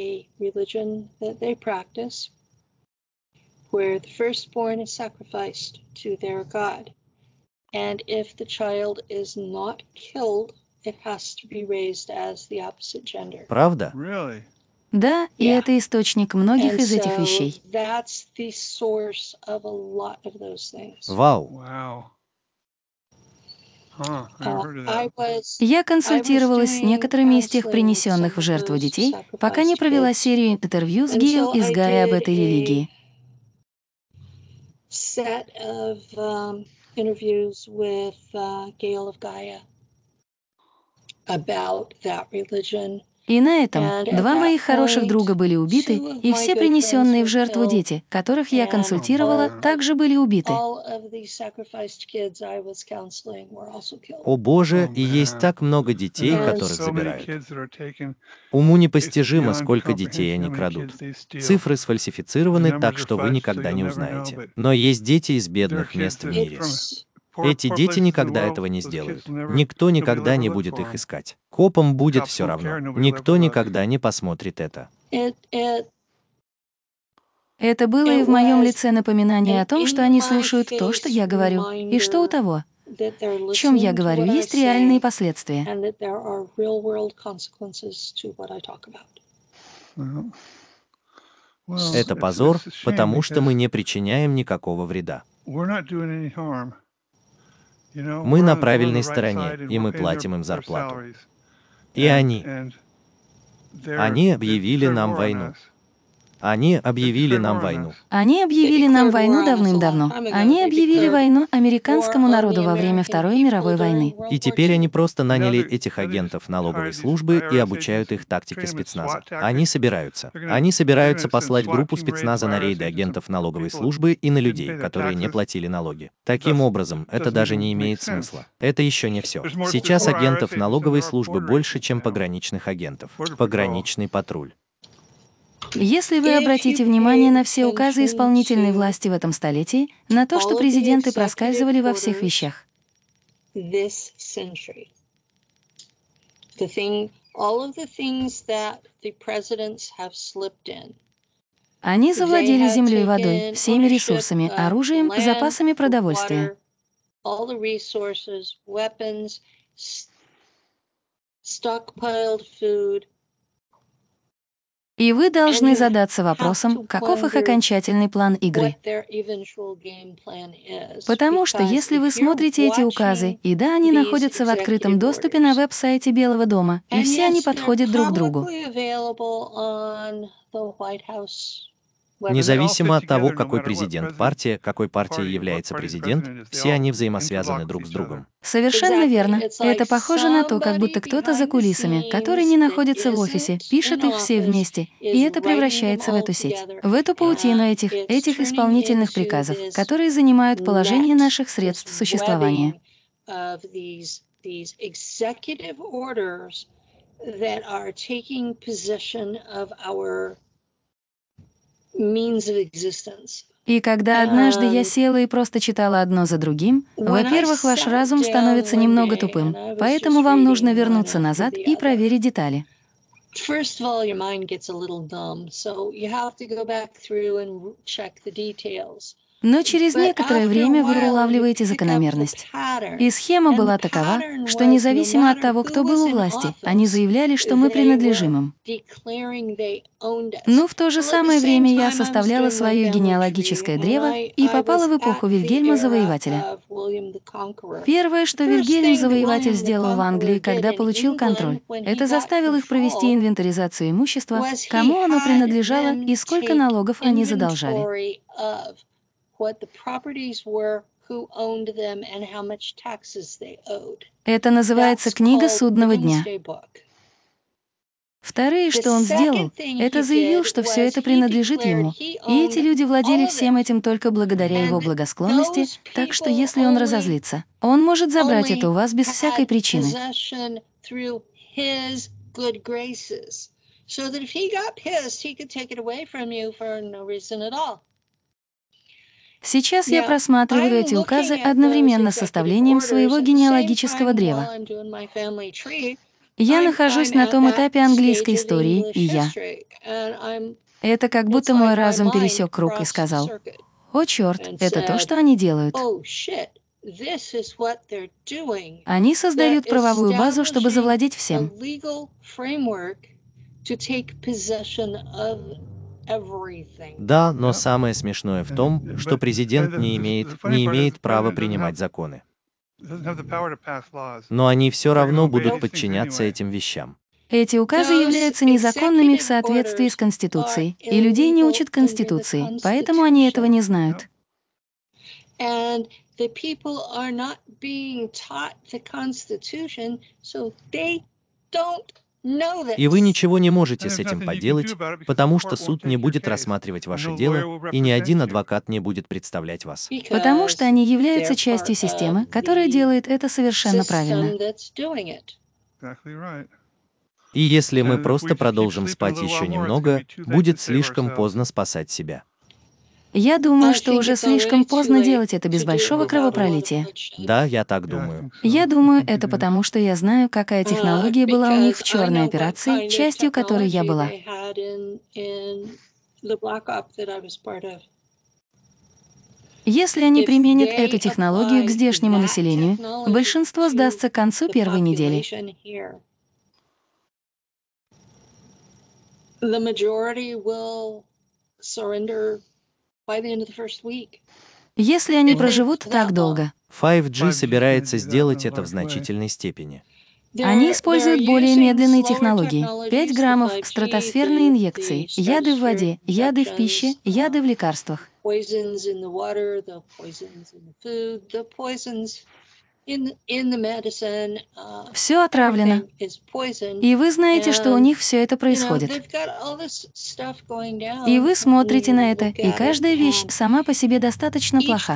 Правда? Да, и это источник многих из этих вещей. Вау. Я консультировалась с некоторыми из тех принесенных в жертву детей, пока не провела серию интервью с Гейл и с Гай об этой религии. И на этом два моих хороших друга были убиты, и все принесенные в жертву дети, которых я консультировала, также были убиты. О боже, и есть так много детей, которых забирают. Уму непостижимо, сколько детей они крадут. Цифры сфальсифицированы так, что вы никогда не узнаете. Но есть дети из бедных мест в мире. Эти дети никогда этого не сделают. Никто никогда не будет их искать. Копам будет все равно. Никто никогда не посмотрит это. Это было и в моем лице напоминание о том, что они слушают то, что я говорю, и что у того, о чем я говорю, есть реальные последствия. Это позор, потому что мы не причиняем никакого вреда. Мы на правильной стороне, и мы платим им зарплату. И они. Они объявили нам войну. Они объявили нам войну. Они объявили нам войну давным-давно. Они объявили войну американскому народу во время Второй мировой войны. И теперь они просто наняли этих агентов налоговой службы и обучают их тактике спецназа. Они собираются. Они собираются послать группу спецназа на рейды агентов налоговой службы и на людей, которые не платили налоги. Таким образом, это даже не имеет смысла. Это еще не все. Сейчас агентов налоговой службы больше, чем пограничных агентов. Пограничный патруль. Если вы обратите внимание на все указы исполнительной власти в этом столетии, на то, что президенты проскальзывали во всех вещах. Они завладели землей и водой, всеми ресурсами, оружием, запасами продовольствия. И вы должны задаться вопросом, каков их окончательный план игры. Потому что если вы смотрите эти указы, и да, они находятся в открытом доступе на веб-сайте Белого дома, и все они подходят друг другу. Независимо от того, какой президент партия, какой партией является президент, все они взаимосвязаны друг с другом. Совершенно верно. Это похоже на то, как будто кто-то за кулисами, который не находится в офисе, пишет их все вместе, и это превращается в эту сеть, в эту паутину этих, этих исполнительных приказов, которые занимают положение наших средств существования. И когда однажды я села и просто читала одно за другим, во-первых, ваш разум становится немного тупым, поэтому вам нужно вернуться назад и проверить детали. Но через некоторое время вы улавливаете закономерность. И схема была такова, что независимо от того, кто был у власти, они заявляли, что мы принадлежим им. Но в то же самое время я составляла свое генеалогическое древо и попала в эпоху Вильгельма Завоевателя. Первое, что Вильгельм Завоеватель сделал в Англии, когда получил контроль, это заставил их провести инвентаризацию имущества, кому оно принадлежало и сколько налогов они задолжали. Это называется «Книга судного дня». Второе, что он сделал, это заявил, что все это принадлежит ему, и эти люди владели всем этим только благодаря его благосклонности, так что если он разозлится, он может забрать это у вас без всякой причины. Сейчас я просматриваю эти указы одновременно с составлением своего генеалогического древа. Я нахожусь на том этапе английской истории, и я. Это как будто мой разум пересек круг и сказал: «О, черт, это то, что они делают». Они создают правовую базу, чтобы завладеть всем. Да, но самое смешное в том, что президент не имеет, не имеет права принимать законы. Но они все равно будут подчиняться этим вещам. Эти указы являются незаконными в соответствии с Конституцией, и людей не учат Конституции, поэтому они этого не знают. И вы ничего не можете с этим поделать, потому что суд не будет рассматривать ваше дело, и ни один адвокат не будет представлять вас. Потому что они являются частью системы, которая делает это совершенно правильно. И если мы просто продолжим спать еще немного, будет слишком поздно спасать себя. Я думаю, что уже слишком поздно делать это без большого кровопролития. Да, я так думаю. Я думаю, это потому, что я знаю, какая технология была у них в черной операции, частью которой я была. Если они применят эту технологию к здешнему населению, большинство сдастся к концу первой недели. если они проживут так долго. пять джи собирается сделать это в значительной степени. Они используют более медленные технологии. пять граммов стратосферной инъекции, яды в воде, яды в пище, яды в лекарствах. Все отравлено. И вы знаете, что у них все это происходит. И вы смотрите на это, и каждая вещь сама по себе достаточно плоха.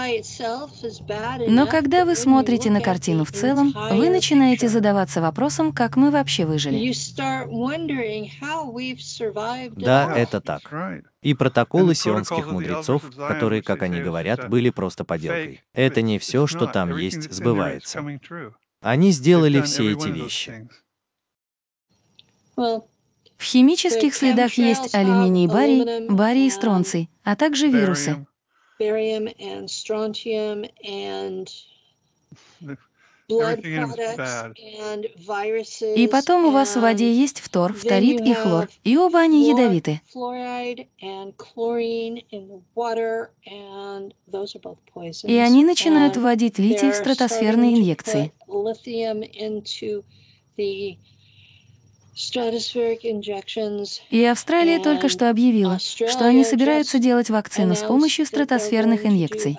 Но когда вы смотрите на картину в целом, вы начинаете задаваться вопросом, как мы вообще выжили. Да, это так. И протоколы сионских мудрецов, которые, как они говорят, были просто поделкой. Это не все, что там есть, сбывается. Они сделали все эти вещи. В химических следах есть алюминий и барий, барий и стронций, а также вирусы. И потом у вас в воде есть фтор, фторид и хлор, и оба они ядовиты. И они начинают вводить литий в стратосферные инъекции. И Австралия только что объявила, что они собираются делать вакцину с помощью стратосферных инъекций.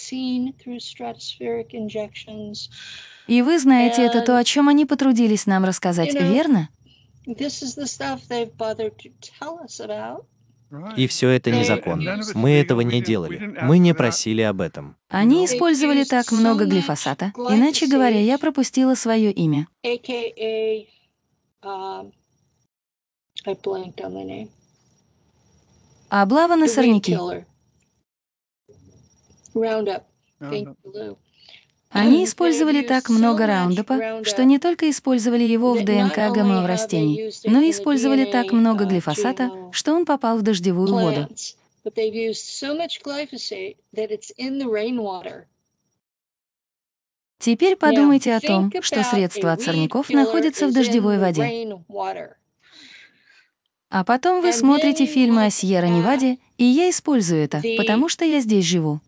И вы знаете, это то, о чем они потрудились нам рассказать, верно? И все это незаконно. Мы этого не делали. Мы не просили об этом. Они использовали так много глифосата. Иначе говоря, я пропустила свое имя. Облава на сорняки. Они использовали так много раундапа, что не только использовали его в ДНК ГМО растений, но и использовали так много глифосата, что он попал в дождевую воду. Теперь подумайте о том, что средства от сорняков находятся в дождевой воде. А потом вы смотрите фильмы о Сьерра-Неваде, и я использую это, потому что я здесь живу.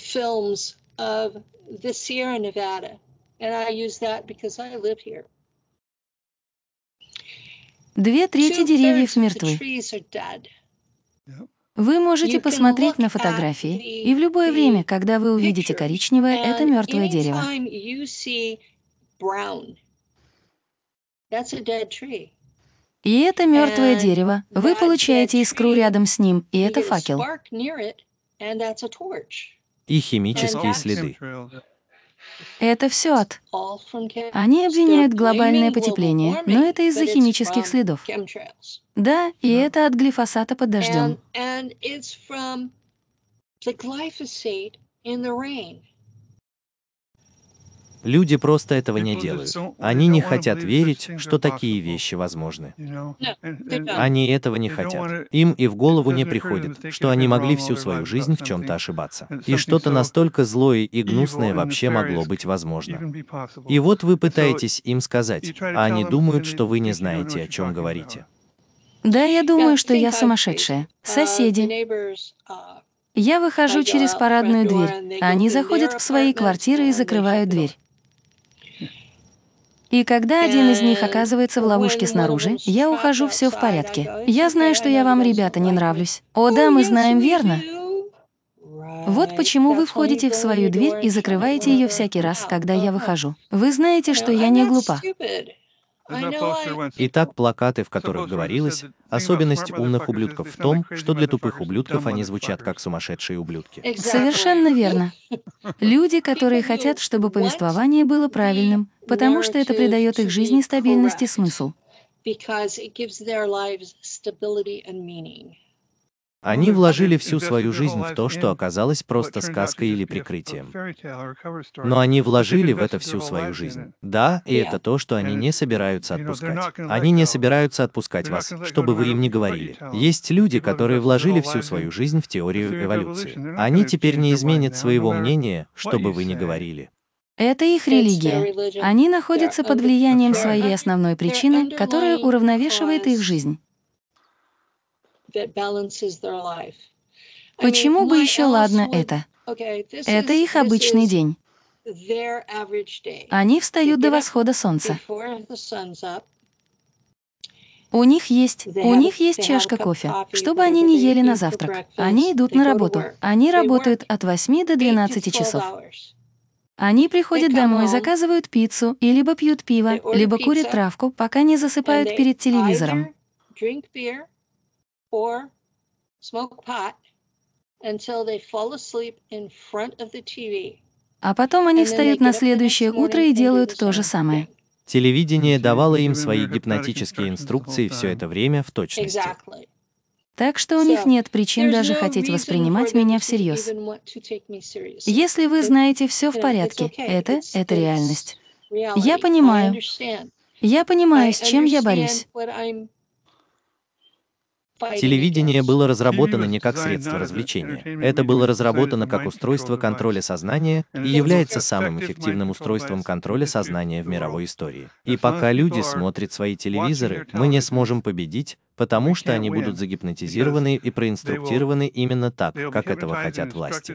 Две трети деревьев мертвы. Вы можете посмотреть на фотографии, и в любое время, когда вы увидите коричневое, это мертвое дерево. И это мертвое дерево, вы получаете искру рядом с ним, и это факел. И химические следы. Это все ад. Они обвиняют глобальное потепление, но это из-за химических следов. Да, и это от глифосата под дождем. Люди просто этого не делают. Они не хотят верить, что такие вещи возможны. Они этого не хотят. Им и в голову не приходит, что они могли всю свою жизнь в чем-то ошибаться. И что-то настолько злое и гнусное вообще могло быть возможно. И вот вы пытаетесь им сказать, а они думают, что вы не знаете, о чем говорите. Да, я думаю, что я сумасшедшая. Соседи. Я выхожу через парадную дверь, а они заходят в свои квартиры и закрывают дверь. И когда один из них оказывается в ловушке снаружи, я ухожу, все в порядке. Я знаю, что я вам, ребята, не нравлюсь. О да, мы знаем, верно? Вот почему вы входите в свою дверь и закрываете ее всякий раз, когда я выхожу. Вы знаете, что я не глупа. Итак, плакаты, в которых говорилось, особенность умных ублюдков в том, что для тупых ублюдков они звучат как сумасшедшие ублюдки. Совершенно верно. Люди, которые хотят, чтобы повествование было правильным, потому что это придает их жизни стабильность и смысл. Они вложили всю свою жизнь в то, что оказалось просто сказкой или прикрытием. Но они вложили в это всю свою жизнь. Да, и это то, что они не собираются отпускать. Они не собираются отпускать вас, чтобы вы им не говорили. Есть люди, которые вложили всю свою жизнь в теорию эволюции. Они теперь не изменят своего мнения, чтобы вы не говорили. Это их религия. Они находятся под влиянием своей основной причины, которая уравновешивает их жизнь. Почему бы еще ладно это? Это их обычный день. Они встают до восхода солнца. У них есть, у них есть чашка кофе, чтобы они не ели на завтрак. Они идут на работу. Они работают от восьми до двенадцати часов. Они приходят домой, заказывают пиццу, и либо пьют пиво, либо курят травку, пока не засыпают перед телевизором. А потом они встают на следующее утро и делают то же самое. Телевидение давало им свои гипнотические инструкции все это время в точности. Так что у них нет причин даже хотеть воспринимать меня всерьез. Если вы знаете, все в порядке, это, это реальность. Я понимаю. Я понимаю, с чем я борюсь. Телевидение было разработано не как средство развлечения. Это было разработано как устройство контроля сознания и является самым эффективным устройством контроля сознания в мировой истории. И пока люди смотрят свои телевизоры, мы не сможем победить, потому что они будут загипнотизированы и проинструктированы именно так, как этого хотят власти.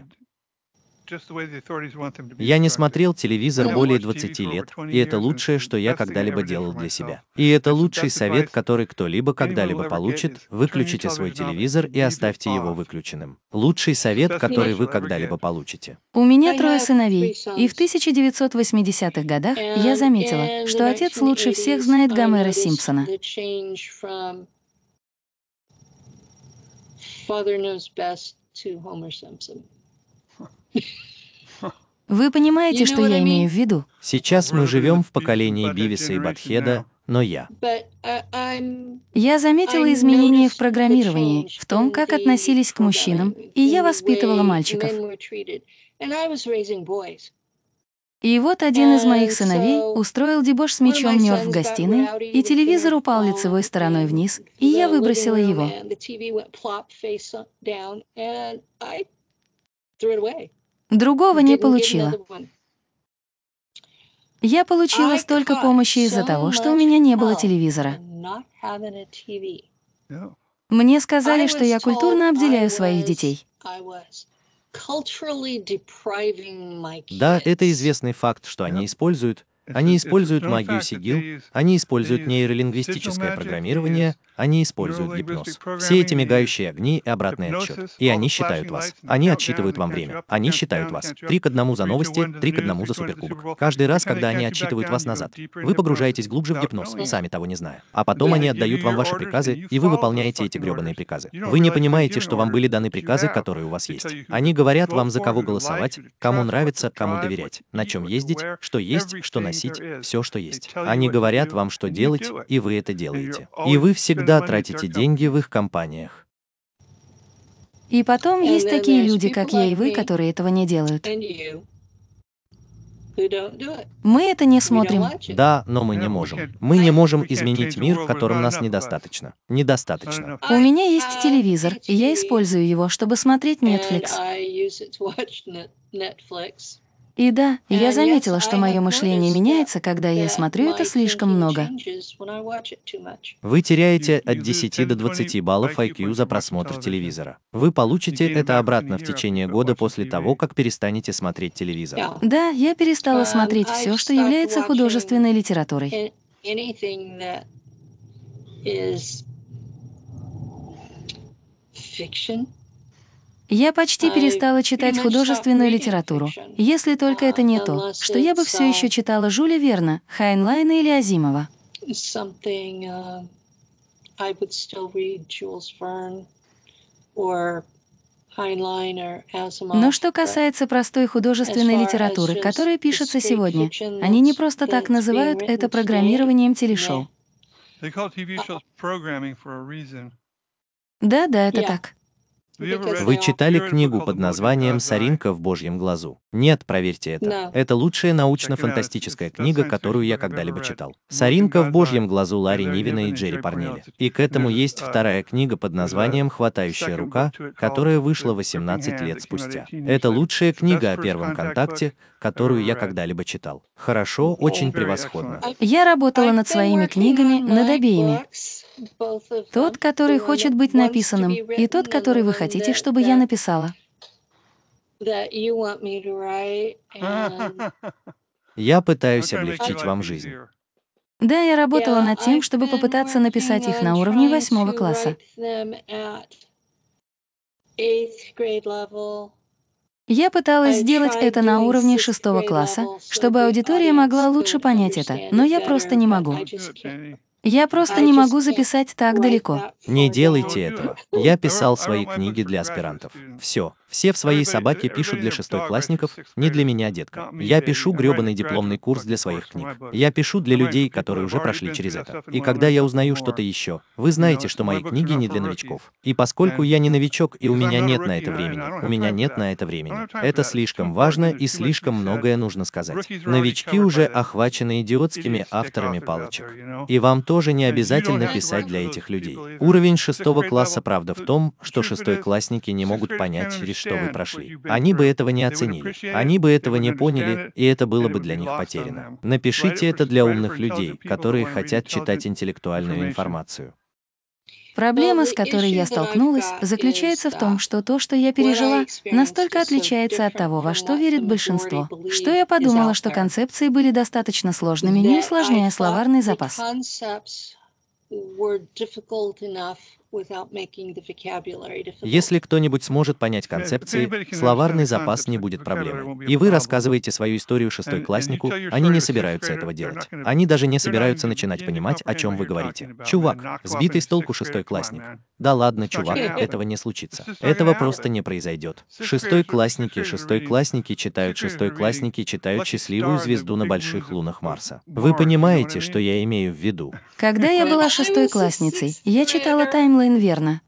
Я не смотрел телевизор более двадцати лет, и это лучшее, что я когда-либо делал для себя. И это лучший совет, который кто-либо когда-либо получит: выключите свой телевизор и оставьте его выключенным. Лучший совет, который вы когда-либо получите. У меня трое сыновей, и в тысяча девятьсот восьмидесятых годах я заметила, что отец лучше всех знает Гомера Симпсона. Вы понимаете, что я имею в виду? Сейчас мы живем в поколении Бивиса и Батхеда, но я... Я заметила изменения в программировании, в том, как относились к мужчинам, и я воспитывала мальчиков. И вот один из моих сыновей устроил дебош с мячом Нерф в гостиной, и телевизор упал лицевой стороной вниз, и я выбросила его. Другого не получила. Я получила столько помощи из-за того, что у меня не было телевизора. Мне сказали, что я культурно обделяю своих детей. Да, это известный факт, что они используют. Они используют магию сигил, они используют нейролингвистическое программирование, они используют гипноз. Все эти мигающие огни и обратный отсчет. И они считают вас. Они отсчитывают вам время. Они считают вас. Три к одному за новости, три к одному за суперкубок. Каждый раз, когда они отсчитывают вас назад, вы погружаетесь глубже в гипноз, сами того не зная. А потом они отдают вам ваши приказы, и вы выполняете эти гребаные приказы. Вы не понимаете, что вам были даны приказы, которые у вас есть. Они говорят вам, за кого голосовать, кому нравится, кому доверять, на чем ездить, что есть, что носить. Все, что есть. Они говорят вам, что делать, и вы это делаете. И вы всегда тратите деньги в их компаниях. И потом есть такие люди, как я и вы, которые этого не делают. Мы это не смотрим. Да, но мы не можем. Мы не можем изменить мир, в котором нас недостаточно. Недостаточно. У меня есть телевизор, и я использую его, чтобы смотреть Netflix. И да, я заметила, что мое мышление меняется, когда я смотрю это слишком много. Вы теряете от десяти до двадцати баллов ай кью за просмотр телевизора. Вы получите это обратно в течение года после того, как перестанете смотреть телевизор. Да, я перестала смотреть все, что является художественной литературой. Я почти перестала читать художественную литературу, если только это не то, что я бы все еще читала Жюля Верна, Хайнлайна или Азимова. Но что касается простой художественной литературы, которая пишется сегодня, они не просто так называют это программированием телешоу. Да, да, это так. Вы читали книгу под названием «Соринка в Божьем глазу»? Нет, проверьте это. Это лучшая научно-фантастическая книга, которую я когда-либо читал. «Соринка в Божьем глазу» Ларри Нивина и Джерри Парнелли. И к этому есть вторая книга под названием «Хватающая рука», которая вышла восемнадцать лет спустя. Это лучшая книга о первом контакте, которую я когда-либо читал. Хорошо, очень превосходно. Я работала над своими книгами, над обеими. Тот, который хочет быть написанным, и тот, который вы хотите, чтобы я написала. Я пытаюсь облегчить вам жизнь. Да, я работала над тем, чтобы попытаться написать их на уровне восьмого класса. Я пыталась сделать это на уровне шестого класса, чтобы аудитория могла лучше понять это, но я просто не могу. Я просто не могу записать так далеко. Не делайте этого. Я писал свои книги для аспирантов. Все. Все в своей собаке пишут для шестойклассников, не для меня, детка. Я пишу грёбаный дипломный курс для своих книг. Я пишу для людей, которые уже прошли через это. И когда я узнаю что-то еще, вы знаете, что мои книги не для новичков. И поскольку я не новичок и у меня нет на это времени, у меня нет на это времени. Это слишком важно и слишком многое нужно сказать. Новички уже охвачены идиотскими авторами палочек. И вам тоже не обязательно писать для этих людей. Уровень шестого класса, правда в том, что шестойклассники не могут понять, через что вы прошли. Они бы этого не оценили, они бы этого не поняли, и это было бы для них потеряно. Напишите это для умных людей, которые хотят читать интеллектуальную информацию. Проблема, с которой я столкнулась, заключается в том, что то, что я пережила, настолько отличается от того, во что верит большинство, что я подумала, что концепции были достаточно сложными, не усложняя словарный запас. Если кто-нибудь сможет понять концепции, словарный запас не будет проблемой. И вы рассказываете свою историю шестойкласснику, они не собираются этого делать. Они даже не собираются начинать понимать, о чем вы говорите. Чувак, сбитый с толку шестойклассник. Да ладно, чувак, этого не случится. Этого просто не произойдет. Шестойклассники, шестойклассники читают, шестойклассники читают «Счастливую звезду на больших лунах Марса». Вы понимаете, что я имею в виду? Когда я была шестойклассницей, я читала «Таймлайн» верно.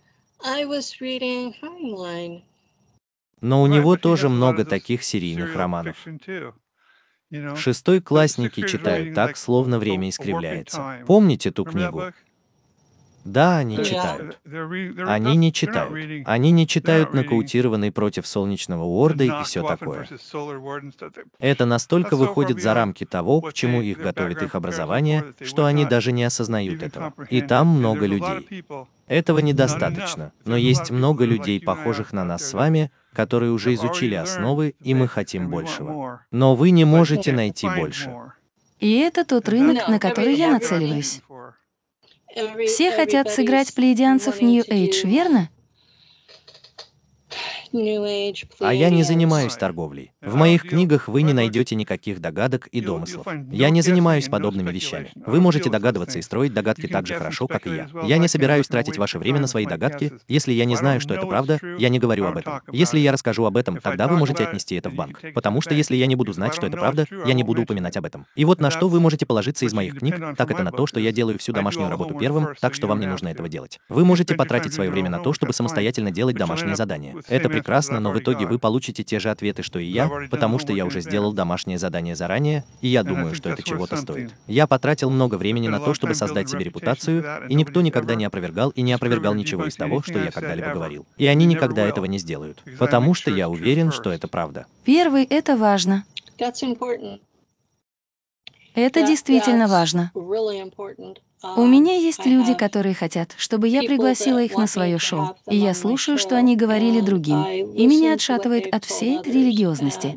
Но у него тоже много таких серийных романов. Шестойклассники читают так, словно время искривляется. Помните ту книгу? Да, они читают. Они не читают. Они не читают нокаутированный против солнечного Уорда и все такое. Это настолько выходит за рамки того, к чему их готовит их образование, что они даже не осознают этого. И там много людей. Этого недостаточно, но есть много людей, похожих на нас с вами, которые уже изучили основы, и мы хотим большего. Но вы не можете найти больше. И это тот рынок, на который я нацеливаюсь. Все хотят сыграть плеядианцев New Age, верно? А я не занимаюсь торговлей. В моих книгах вы не найдете никаких догадок и домыслов. Я не занимаюсь подобными вещами. Вы можете догадываться и строить догадки так же хорошо, как и я. Я не собираюсь тратить ваше время на свои догадки. Если я не знаю, что это правда, я не говорю об этом. Если я расскажу об этом, тогда вы можете отнести это в банк. Потому что если я не буду знать, что это правда, я не буду упоминать об этом. И вот на что вы можете положиться из моих книг, так это на то, что я делаю всю домашнюю работу первым, так что вам не нужно этого делать. Вы можете потратить свое время на то, чтобы самостоятельно делать домашние задания. Это прекрасно, но в итоге вы получите те же ответы, что и я, потому что я уже сделал домашнее задание заранее, и я думаю, что это чего-то стоит. Я потратил много времени на то, чтобы создать себе репутацию, и никто никогда не опровергал и не опровергал ничего из того, что я когда-либо говорил. И они никогда этого не сделают, потому что я уверен, что это правда. Первый — это важно. Это действительно важно. У меня есть люди, которые хотят, чтобы я пригласила их на свое шоу, и я слушаю, что они говорили другим, и меня отшатывает от всей религиозности.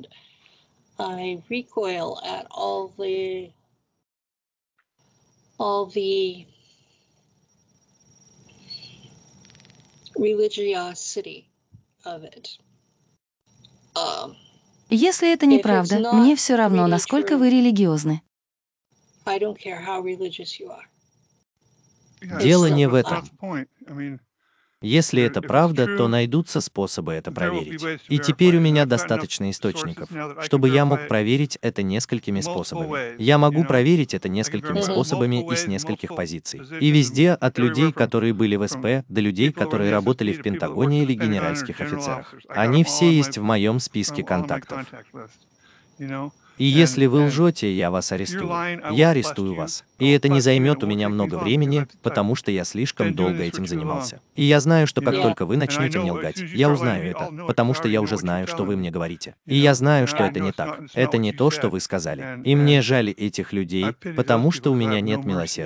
Если это неправда, мне все равно, насколько вы религиозны. Дело не в этом. Если это правда, то найдутся способы это проверить. И теперь у меня достаточно источников, чтобы я мог проверить это несколькими способами. Я могу проверить это несколькими способами и с нескольких позиций. И везде, от людей, которые были в СП, до людей, которые работали в Пентагоне или генеральских офицерах. Они все есть в моем списке контактов. И если вы лжете, я вас арестую. Я арестую вас. И это не займет у меня много времени, потому что я слишком долго этим занимался. И я знаю, что как только вы начнете мне лгать, я узнаю это, потому что я уже знаю, что вы мне говорите. И я знаю, что это не так. Это не то, что вы сказали. И мне жаль этих людей, потому что у меня нет милосердия.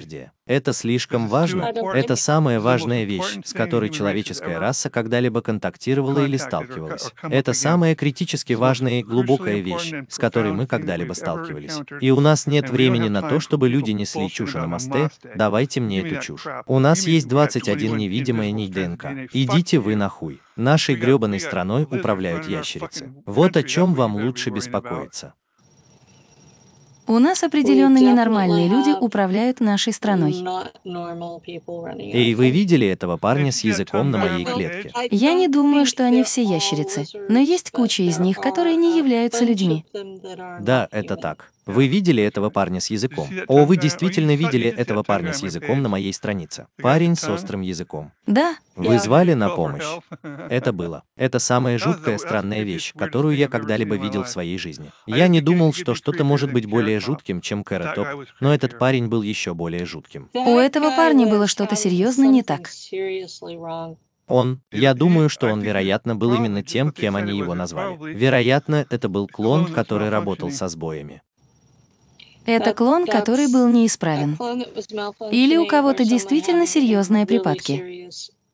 Это слишком важно. Это самая важная вещь, с которой человеческая раса когда-либо контактировала или сталкивалась. Это самая критически важная и глубокая вещь, с которой мы когда-либо сталкивались. И у нас нет времени на то, чтобы люди несли чушь о намасте. Давайте мне эту чушь. У нас есть двадцать один невидимая нить ДНК. Идите вы нахуй. Нашей грёбаной страной управляют ящерицы. Вот о чем вам лучше беспокоиться. У нас определенно ненормальные люди управляют нашей страной. Эй, вы видели этого парня с языком на моей клетке? Я не думаю, что они все ящерицы, но есть куча из них, которые не являются людьми. Да, это так. Вы видели этого парня с языком? О, вы действительно видели этого парня с языком на моей странице. Парень с острым языком. Да. Вы звали на помощь. Это было. Это самая жуткая, странная вещь, которую я когда-либо видел в своей жизни. Я не думал, что что-то может быть более жутким, чем Carrot Top, но этот парень был еще более жутким. У этого парня было что-то серьезно не так. Он, я думаю, что он, вероятно, был именно тем, кем они его назвали. Вероятно, это был клон, который работал со сбоями. Это клон, который был неисправен. Или у кого-то действительно серьезные припадки.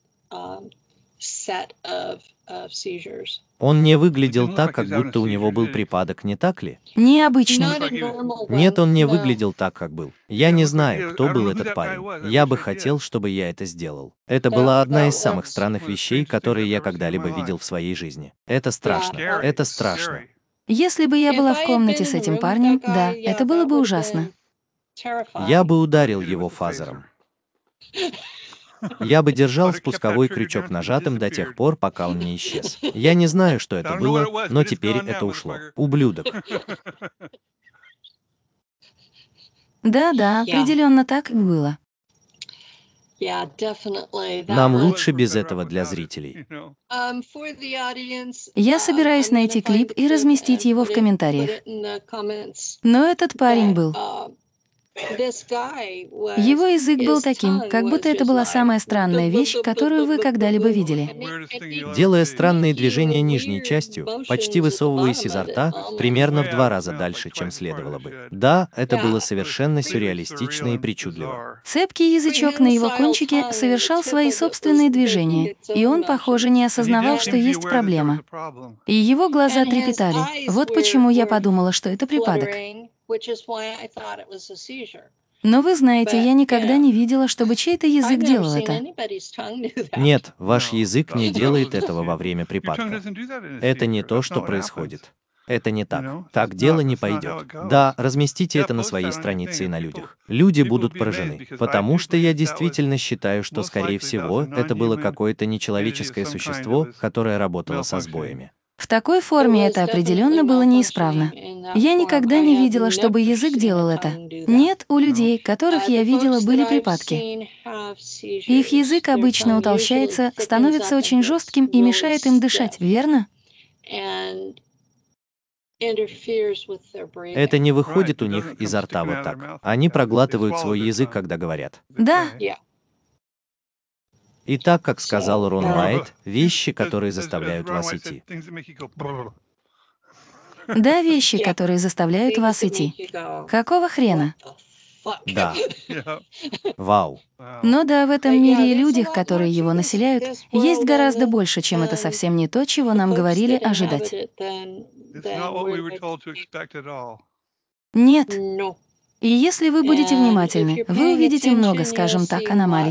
Он не выглядел так, как будто у него был припадок, не так ли? Необычно. Нет, он не выглядел так, как был. Я не знаю, кто был этот парень. Я бы хотел, чтобы я это сделал. Это была одна из самых странных вещей, которые я когда-либо видел в своей жизни. Это страшно. Это страшно. Если бы я была в комнате с этим парнем, да, это было бы ужасно. Я бы ударил его фазером. Я бы держал спусковой крючок нажатым до тех пор, пока он не исчез. Я не знаю, что это было, но теперь это ушло. Ублюдок. Да-да, определенно так и было. Нам лучше без этого для зрителей. Я собираюсь найти клип и разместить его в комментариях. Но этот парень был. Его язык был таким, как будто это была самая странная вещь, которую вы когда-либо видели. Делая странные движения нижней частью, почти высовываясь изо рта, примерно в два раза дальше, чем следовало бы. Да, это было совершенно сюрреалистично и причудливо. Цепкий язычок на его кончике совершал свои собственные движения, и он, похоже, не осознавал, что есть проблема. И его глаза трепетали. Вот почему я подумала, что это припадок. Но вы знаете, я никогда не видела, чтобы чей-то язык делал это. Нет, ваш язык не делает этого во время припадка. Это не то, что происходит. Это не так. Так дело не пойдет. Да, разместите это на своей странице и на людях. Люди будут поражены, потому что я действительно считаю, что, скорее всего, это было какое-то нечеловеческое существо, которое работало со сбоями. В такой форме это определенно было неисправно. Я никогда не видела, чтобы язык делал это. Нет, у людей, которых я видела, были припадки. Их язык обычно утолщается, становится очень жестким и мешает им дышать, верно? Это не выходит у них изо рта вот так. Они проглатывают свой язык, когда говорят. Да. И так, как сказал Рон Уайт, вещи, которые заставляют вас идти. Да, вещи, которые заставляют вас идти. Какого хрена? Да. Вау. Но да, в этом мире и людях, которые его населяют, есть гораздо больше, чем это совсем не то, чего нам говорили ожидать. Нет. И если вы будете внимательны, вы увидите много, скажем так, аномалий.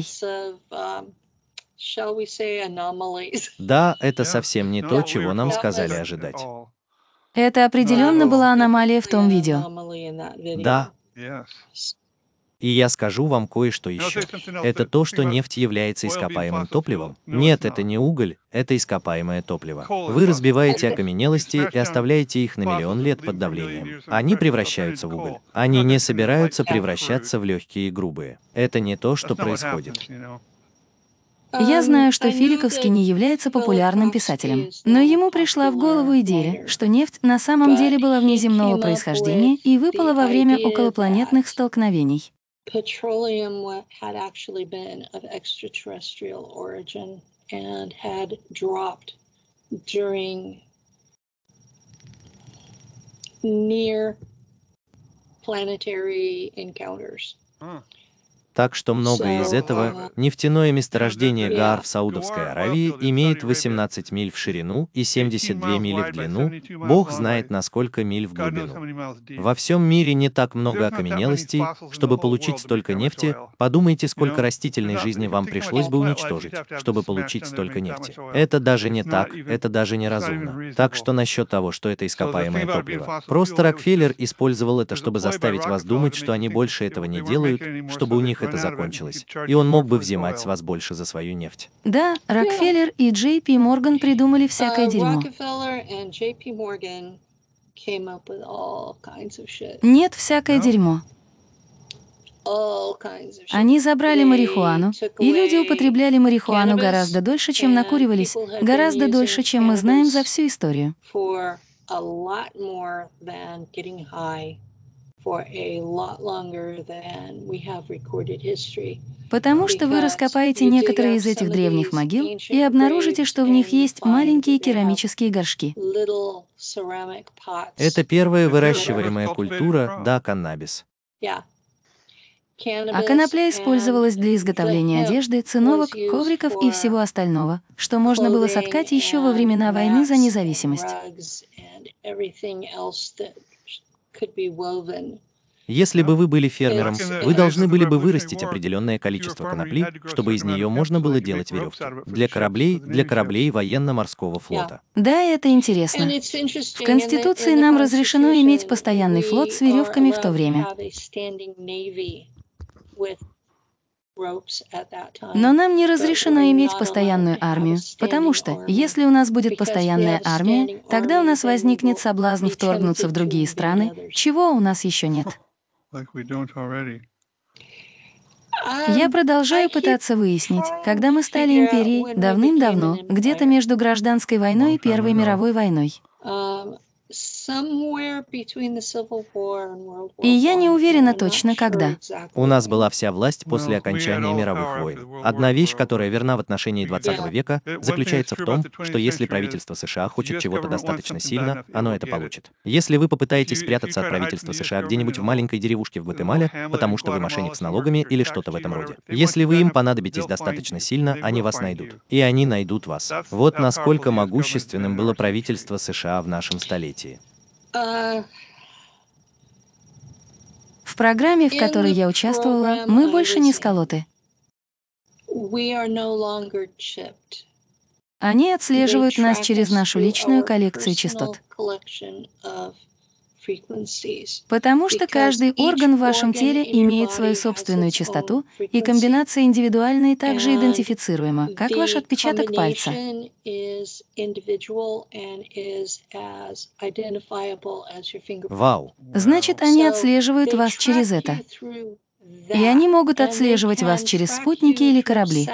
Да, это совсем не то, чего нам сказали ожидать. Это определенно была аномалия в том видео. Да. И я скажу вам кое-что еще. Это то, что нефть является ископаемым топливом. Нет, это не уголь, это ископаемое топливо. Вы разбиваете окаменелости и оставляете их на миллион лет под давлением. Они превращаются в уголь. Они не собираются превращаться в легкие и грубые. Это не то, что происходит. Я знаю, что Филиковский не является популярным писателем, но ему пришла в голову идея, что нефть на самом деле была внеземного происхождения и выпала во время околопланетных столкновений. Petroleum had actually been of extraterrestrial origin and had dropped during near planetary encounters. Так что многое из этого, нефтяное месторождение Гаар в Саудовской Аравии имеет восемнадцать миль в ширину и семьдесят две мили в длину, Бог знает на сколько миль в глубину. Во всем мире не так много окаменелостей, чтобы получить столько нефти. Подумайте, сколько растительной жизни вам пришлось бы уничтожить, чтобы получить столько нефти. Это даже не так, это даже неразумно. Так что насчет того, что это ископаемое топливо. Просто Рокфеллер использовал это, чтобы заставить вас думать, что они больше этого не делают, чтобы у них это закончилось, и он мог бы взимать с вас больше за свою нефть. Да, Рокфеллер и Джей Пи Морган придумали всякое Uh, дерьмо. Rockefeller and J P Morgan came up with all kinds of shit. Нет, всякое дерьмо. All kinds of shit. Они забрали They марихуану, took и люди away употребляли марихуану cannabis, гораздо дольше, чем and накуривались, people had been гораздо using дольше, чем мы знаем за cannabis всю историю. for a lot more than getting high, for a lot longer than we have recorded history. Потому что вы раскопаете некоторые из этих древних могил и обнаружите, что в них есть маленькие керамические горшки. Little ceramic pots. Это первая выращиваемая культура, да, каннабис. Yeah. А конопля использовалась для изготовления одежды, циновок, ковриков и всего остального, что можно было соткать еще во времена войны за независимость. Если бы вы были фермером, вы должны были бы вырастить определенное количество конопли, чтобы из нее можно было делать веревки. Для кораблей, для кораблей военно-морского флота. Да, это интересно. В Конституции нам разрешено иметь постоянный флот с веревками в то время. Но нам не разрешено иметь постоянную армию, потому что, если у нас будет постоянная армия, тогда у нас возникнет соблазн вторгнуться в другие страны, чего у нас еще нет. Я продолжаю пытаться выяснить, когда мы стали империей, давным-давно, где-то между гражданской войной и Первой мировой войной. И я не уверена точно, когда. У нас была вся власть после окончания мировых войн. Одна вещь, которая верна в отношении двадцатого века, заключается в том, что если правительство США хочет чего-то достаточно сильно, оно это получит. Если вы попытаетесь спрятаться от правительства США где-нибудь в маленькой деревушке в Гватемале, потому что вы мошенник с налогами или что-то в этом роде, если вы им понадобитесь достаточно сильно, они вас найдут. И они найдут вас. Вот насколько могущественным было правительство США в нашем столетии. В программе, в которой я участвовала, мы больше не сколоты. Они отслеживают нас через нашу личную коллекцию частот. Потому что каждый орган в вашем теле имеет свою собственную частоту, и комбинация индивидуальна и также идентифицируема, как ваш отпечаток пальца. Вау! Значит, они отслеживают вас через это. И они могут отслеживать вас через спутники или корабли.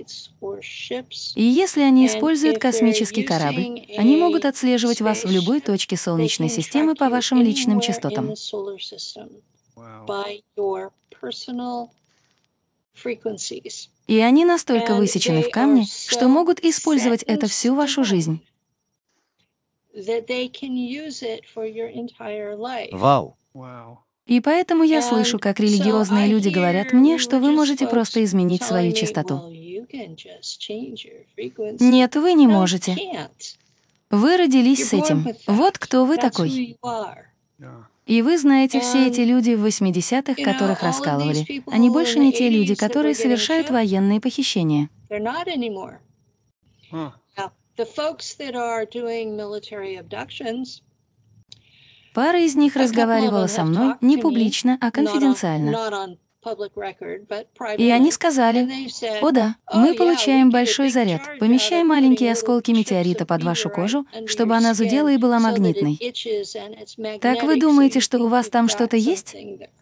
И если они используют космический корабль, они могут отслеживать вас в любой точке Солнечной системы по вашим личным частотам. И они настолько высечены в камне, что могут использовать это всю вашу жизнь. Вау! И поэтому я слышу, как религиозные люди говорят мне, что вы можете просто изменить свою частоту. Нет, вы не можете. Вы родились с этим. Вот кто вы такой. И вы знаете, все эти люди в восьмидесятых, которых раскалывали, они больше не те люди, которые совершают военные похищения. Пара из них разговаривала со мной не публично, а конфиденциально. И они сказали: «О да, мы получаем большой заряд, помещаем маленькие осколки метеорита под вашу кожу, чтобы она зудела и была магнитной. Так вы думаете, что у вас там что-то есть?»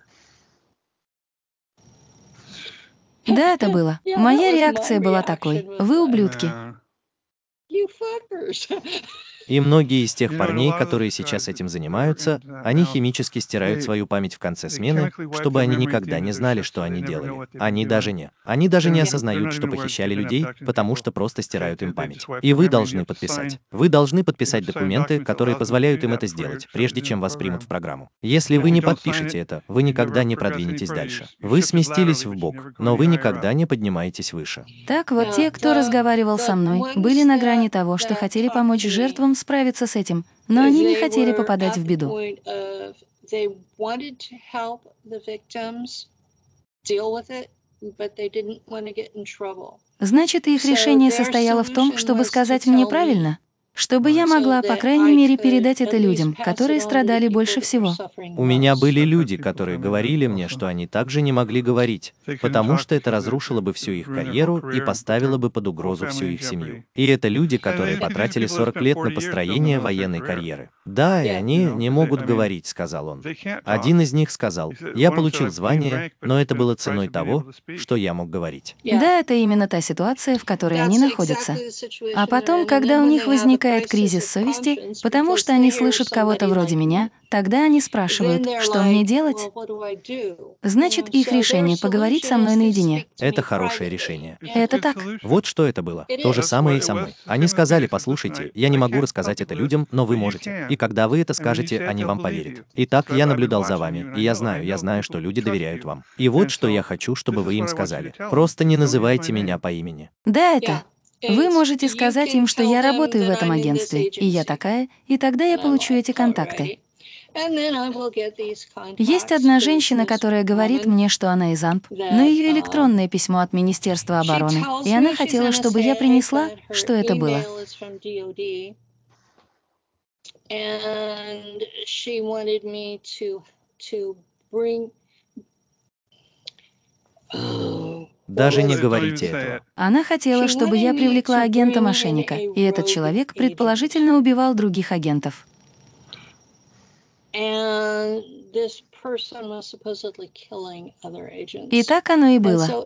Да, это было. Моя реакция была такой: «Вы ублюдки». И многие из тех парней, которые сейчас этим занимаются, они химически стирают свою память в конце смены, чтобы они никогда не знали, что они делали. Они даже не. Они даже не осознают, что похищали людей, потому что просто стирают им память. И вы должны подписать. Вы должны подписать документы, которые позволяют им это сделать, прежде чем вас примут в программу. Если вы не подпишете это, вы никогда не продвинетесь дальше. Вы сместились вбок, но вы никогда не поднимаетесь выше. Так вот, те, кто разговаривал со мной, были на грани того, что хотели помочь жертвам справиться с этим, но они не хотели попадать в беду. Значит, их решение состояло в том, чтобы сказать мне правильно, чтобы я могла, по крайней мере, передать это людям, которые страдали больше всего. У меня были люди, которые говорили мне, что они также не могли говорить, потому что это разрушило бы всю их карьеру и поставило бы под угрозу всю их семью. И это люди, которые потратили сорок лет на построение военной карьеры. Да, и они не могут говорить, сказал он. Один из них сказал: я получил звание, но это было ценой того, что я мог говорить. Да, это именно та ситуация, в которой они находятся. А потом, когда у них возникает кризис совести, потому что они слышат кого-то вроде меня, тогда они спрашивают, что мне делать? Значит, их решение поговорить со мной наедине. Это хорошее решение. Это так. Вот что это было. То же самое и со мной. Они сказали: послушайте, я не могу рассказать это людям, но вы можете. И когда вы это скажете, они вам поверят. Итак, я наблюдал за вами, и я знаю, я знаю, что люди доверяют вам. И вот что я хочу, чтобы вы им сказали. Просто не называйте меня по имени. Да, это. Вы можете сказать им, что я работаю в этом агентстве, и я такая, и тогда я получу эти контакты. Есть одна женщина, которая говорит мне, что она из АНП, но ее электронное письмо от Министерства обороны, и она хотела, чтобы я принесла, что это было. Даже не говорите этого. Она хотела, чтобы я привлекла агента-мошенника, и этот человек предположительно убивал других агентов. И так оно и было.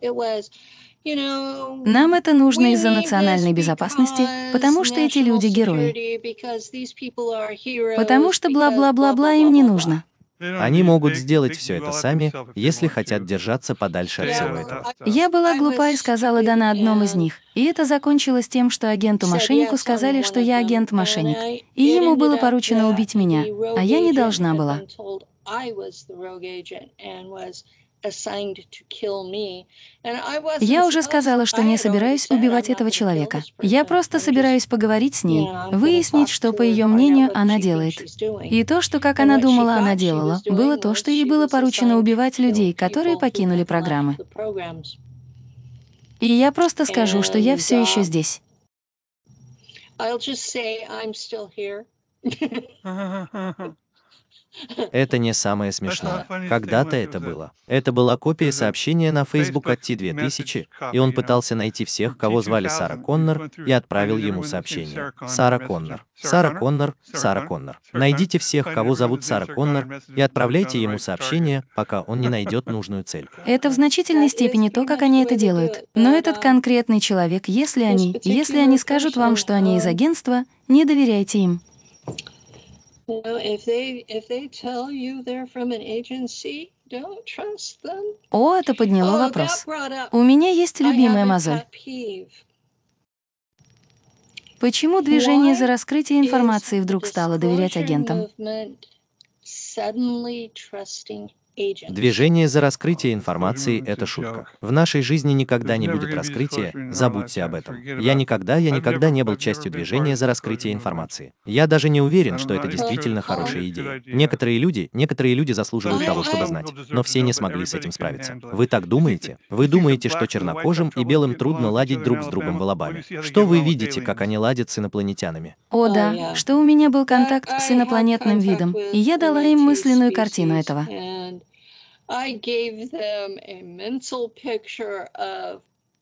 Нам это нужно из-за национальной безопасности, потому что эти люди герои. Потому что бла-бла-бла-бла им не нужно. Они могут сделать все это сами, если хотят держаться подальше от всего этого. Я была глупа и сказала «да» на одном из них. И это закончилось тем, что агенту-мошеннику сказали, что я агент-мошенник. И ему было поручено убить меня, а я не должна была. Я уже сказала, что не собираюсь убивать этого человека. Я просто собираюсь поговорить с ней, выяснить, что, по ее мнению, она делает. И то, что, как она думала, она делала, было то, что ей было поручено убивать людей, которые покинули программы. И я просто скажу, что я все еще здесь. Это не самое смешное. Когда-то это было. Это была копия сообщения на Facebook от Ти две тысячи, и он пытался найти всех, кого звали Сара Коннор, и отправил ему сообщение. Сара Коннор. Сара Коннор. Сара Коннор. Найдите всех, кого зовут Сара Коннор, и отправляйте ему сообщение, пока он не найдет нужную цель. Это в значительной степени то, как они это делают. Но этот конкретный человек, если они, если они скажут вам, что они из агентства, не доверяйте им. О, это подняло вопрос. У меня есть любимая мозоль. Почему движение за раскрытие информации вдруг стало доверять агентам? Движение за раскрытие информации — это шутка. В нашей жизни никогда не будет раскрытия, забудьте об этом. Я никогда, я никогда не был частью движения за раскрытие информации. Я даже не уверен, что это действительно хорошая идея. Некоторые люди, некоторые люди заслуживают того, чтобы знать, но все не смогли с этим справиться. Вы так думаете? Вы думаете, что чернокожим и белым трудно ладить друг с другом в Алабаме? Что вы видите, как они ладят с инопланетянами? О да, что у меня был контакт с инопланетным видом, и я дала им мысленную картину этого. I gave them a mental picture of,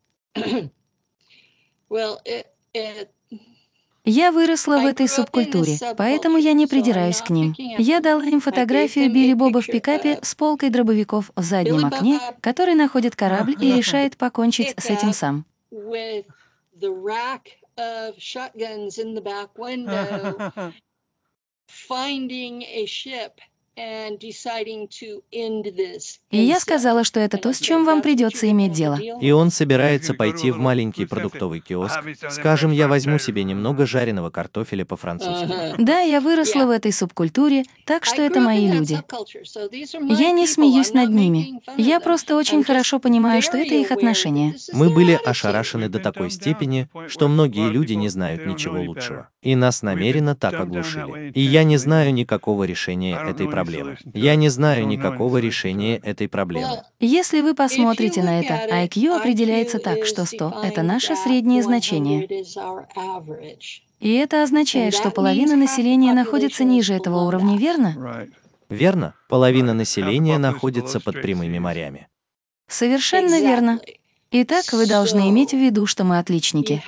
well, it, it, Я выросла в этой субкультуре, поэтому я не придираюсь к ним. Я дала им фотографию Билли Боба в пикапе с полкой дробовиков в заднем окне, который находит корабль и решает покончить с этим сам. of shotguns in the back window, finding a ship and deciding to end this. И я сказала, что это то, с чем вам придется иметь дело. И он собирается пойти в маленький продуктовый киоск. Скажем, я возьму себе немного жареного картофеля по-французски. Да, я выросла в этой субкультуре, так что это мои люди. Я не смеюсь над ними. Я просто очень хорошо понимаю, что это их отношения. Мы были ошарашены до такой степени, что многие люди не знают ничего лучшего. И нас намеренно так оглушили. И я не знаю никакого решения этой проблемы. Я не знаю никакого решения этой проблемы. Если вы посмотрите на это, ай кью определяется так, что сто — это наше среднее значение. И это означает, что половина населения находится ниже этого уровня, верно? Верно. Половина населения находится под прямыми морями. Совершенно верно. Итак, вы должны иметь в виду, что мы отличники.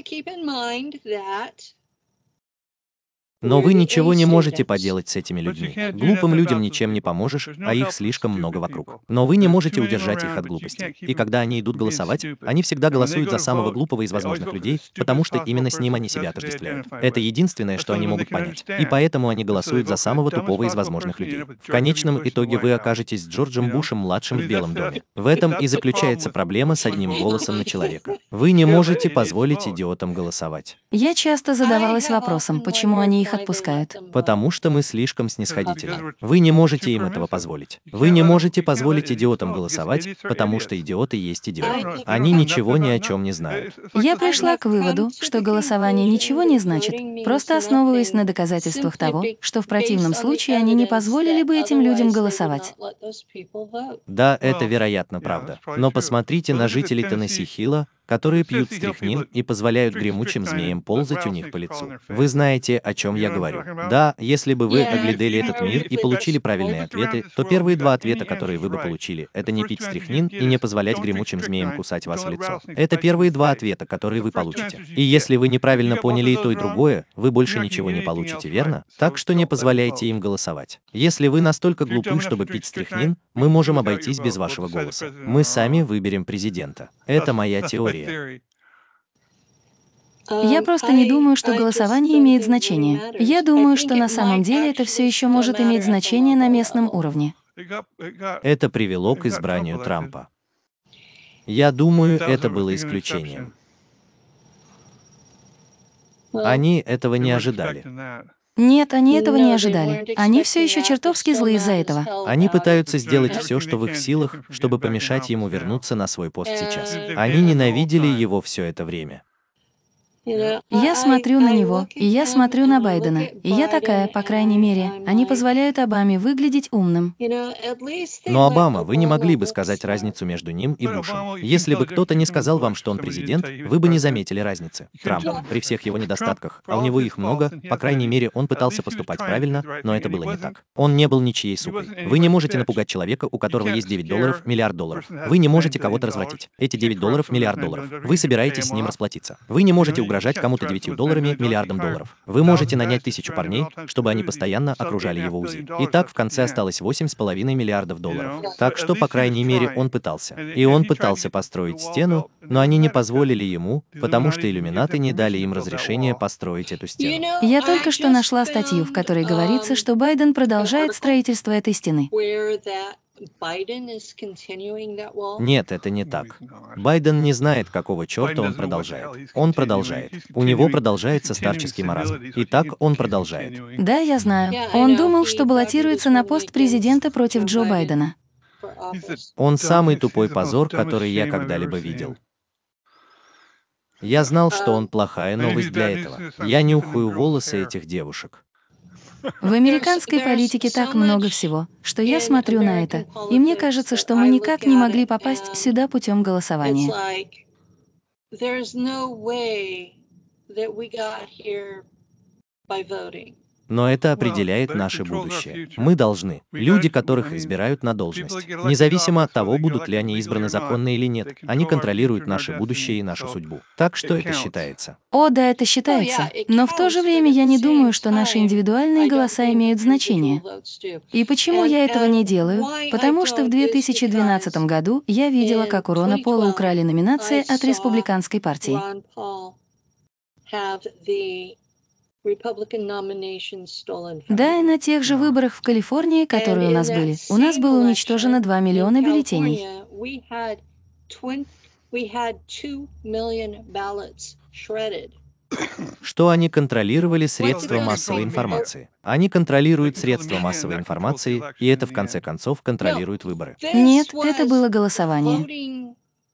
Но вы ничего не можете поделать с этими людьми. Глупым людям ничем не поможешь, а их слишком много вокруг. Но вы не можете удержать их от глупости. И когда они идут голосовать, они всегда голосуют за самого глупого из возможных людей, потому что именно с ним они себя отождествляют. Это единственное, что они могут понять. И поэтому они голосуют за самого тупого из возможных людей. В конечном итоге вы окажетесь с Джорджем Бушем-младшим в Белом доме. В этом и заключается проблема с одним голосом на человека. Вы не можете позволить идиотам голосовать. Я часто задавалась вопросом, почему они их отпускают. Потому что мы слишком снисходительны. Вы не можете им этого позволить. Вы не можете позволить идиотам голосовать, потому что идиоты есть идиоты. Они ничего ни о чем не знают. Я пришла к выводу, что голосование ничего не значит, просто основываясь на доказательствах того, что в противном случае они не позволили бы этим людям голосовать. Да, это вероятно правда. Но посмотрите на жителей Теннесси-Хилла, которые пьют стрихнин и позволяют гремучим змеям ползать у них по лицу. Вы знаете, о чем я говорю. Да, если бы вы оглядели этот мир и получили правильные ответы, то первые два ответа, которые вы бы получили, это не пить стрихнин и не позволять гремучим змеям кусать вас в лицо. Это первые два ответа, которые вы получите. И если вы неправильно поняли и то, и другое, вы больше ничего не получите, верно? Так что не позволяйте им голосовать. Если вы настолько глупы, чтобы пить стрихнин, мы можем обойтись без вашего голоса. Мы сами выберем президента. Это моя теория. Я просто не думаю, что голосование имеет значение. Я думаю, что на самом деле это все еще может иметь значение на местном уровне. Это привело к избранию Трампа. Я думаю, это было исключением. Они этого не ожидали. Нет, они этого не ожидали. Они все еще чертовски злы из-за этого. Они пытаются сделать все, что в их силах, чтобы помешать ему вернуться на свой пост сейчас. Они ненавидели его все это время. Я смотрю на него, и я смотрю на Байдена, и я такая, по крайней мере, они позволяют Обаме выглядеть умным. Но Обама, вы не могли бы сказать разницу между ним и Бушем. Если бы кто-то не сказал вам, что он президент, вы бы не заметили разницы. Трамп, при всех его недостатках, а у него их много, по крайней мере, он пытался поступать правильно, но это было не так. Он не был ничьей сукой. Вы не можете напугать человека, у которого есть девять долларов, миллиард долларов. Вы не можете кого-то развратить. Эти девять долларов, миллиард долларов. Вы собираетесь с ним расплатиться. Вы не можете угрожать кому-то девятью долларами, миллиардом долларов. Вы можете нанять тысячу парней, чтобы они постоянно окружали его УЗИ. И так в конце осталось восемь с половиной миллиардов долларов. Так что, по крайней мере, он пытался. И он пытался построить стену, но они не позволили ему, потому что иллюминаты не дали им разрешения построить эту стену. Я только что нашла статью, в которой говорится, что Байден продолжает строительство этой стены. Нет, это не так. Байден не знает, какого черта он продолжает. Он продолжает. У него продолжается старческий маразм. И так он продолжает. Да, я знаю. Он думал, что баллотируется на пост президента против Джо Байдена. Он самый тупой позор, который я когда-либо видел. Я знал, что он плохая новость для этого. Я нюхаю волосы этих девушек. В американской политике так много всего, что я смотрю на это, и мне кажется, что мы никак не могли попасть сюда путем голосования. Но это определяет наше будущее. Мы должны, люди, которых избирают на должность, независимо от того, будут ли они избраны законно или нет, они контролируют наше будущее и нашу судьбу. Так что это считается. О, да, это считается. Но в то же время я не думаю, что наши индивидуальные голоса имеют значение. И почему я этого не делаю? Потому что в две тысячи двенадцатом году я видела, как у Рона Пола украли номинации от республиканской партии. Да, и на тех же выборах в Калифорнии, которые у нас были, у нас было уничтожено два миллиона бюллетеней. Что они контролировали средства массовой информации? Они контролируют средства массовой информации, и это в конце концов контролирует выборы. Нет, это было голосование.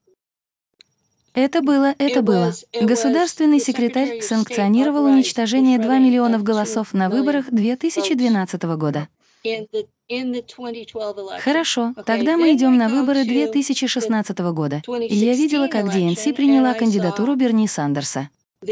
Это было, это было. Государственный секретарь санкционировал уничтожение двух миллионов голосов на выборах две тысячи двенадцатого года. Хорошо, тогда мы идем на выборы две тысячи шестнадцатого года. И я видела, как ди эн си приняла кандидатуру Берни Сандерса.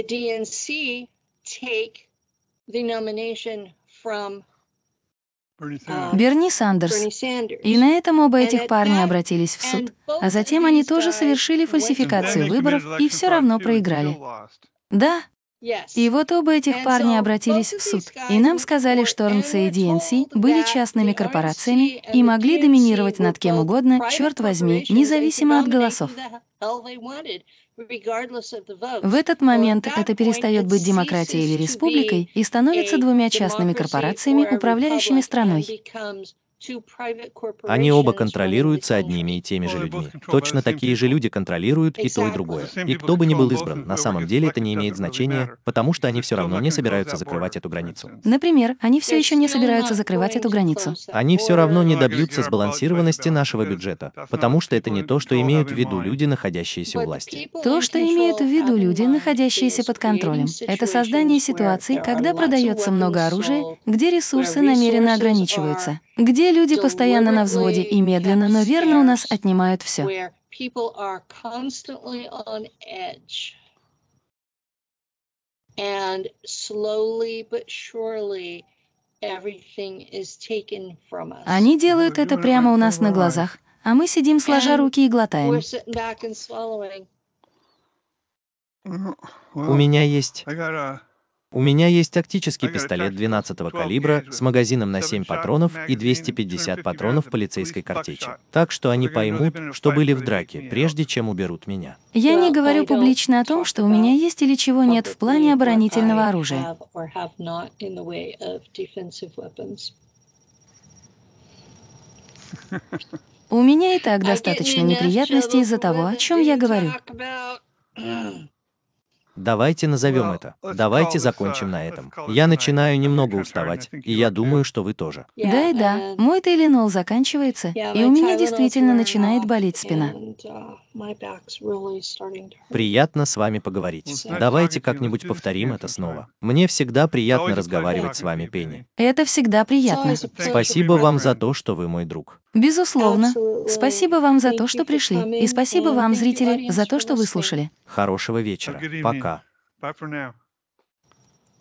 Берни Сандерс. И на этом оба этих парня обратились в суд. А затем они тоже совершили фальсификацию выборов и все равно проиграли. Да. И вот оба этих парня обратились в суд. И нам сказали, что эр эн си и ди эн си были частными корпорациями и могли доминировать над кем угодно, черт возьми, независимо от голосов. В этот момент это перестает быть демократией или республикой и становится двумя частными корпорациями, управляющими страной. Они оба контролируются одними и теми же людьми. Точно такие же люди контролируют и то, и другое. И кто бы ни был избран, на самом деле это не имеет значения, потому что они все равно не собираются закрывать эту границу. Например, они все еще не собираются закрывать эту границу. Они все равно не добьются сбалансированности нашего бюджета, потому что это не то, что имеют в виду люди, находящиеся у власти. То, что имеют в виду люди, находящиеся под контролем, это создание ситуаций, когда продается много оружия, где ресурсы намеренно ограничиваются, где люди постоянно на взводе и медленно, но верно у нас отнимают все. Они делают это прямо у нас на глазах, а мы сидим сложа руки и глотаем. У меня есть... У меня есть тактический пистолет двенадцатого калибра с магазином на семь патронов и двести пятьдесят патронов полицейской картечи. Так что они поймут, что были в драке, прежде чем уберут меня. Я не говорю публично о том, что у меня есть или чего нет в плане оборонительного оружия. У меня и так достаточно неприятностей из-за того, о чем я говорю. Давайте назовем это. Давайте закончим на этом. Я начинаю немного уставать, и я думаю, что вы тоже. Да и да, мой Тайленол заканчивается, и у меня действительно начинает болеть спина. Приятно с вами поговорить. Давайте как-нибудь повторим это снова. Мне всегда приятно разговаривать с вами, Пенни. Это всегда приятно. Спасибо вам за то, что вы мой друг. Безусловно. Спасибо вам за то, что пришли. И спасибо вам, зрители, за то, что выслушали. Хорошего вечера. Пока.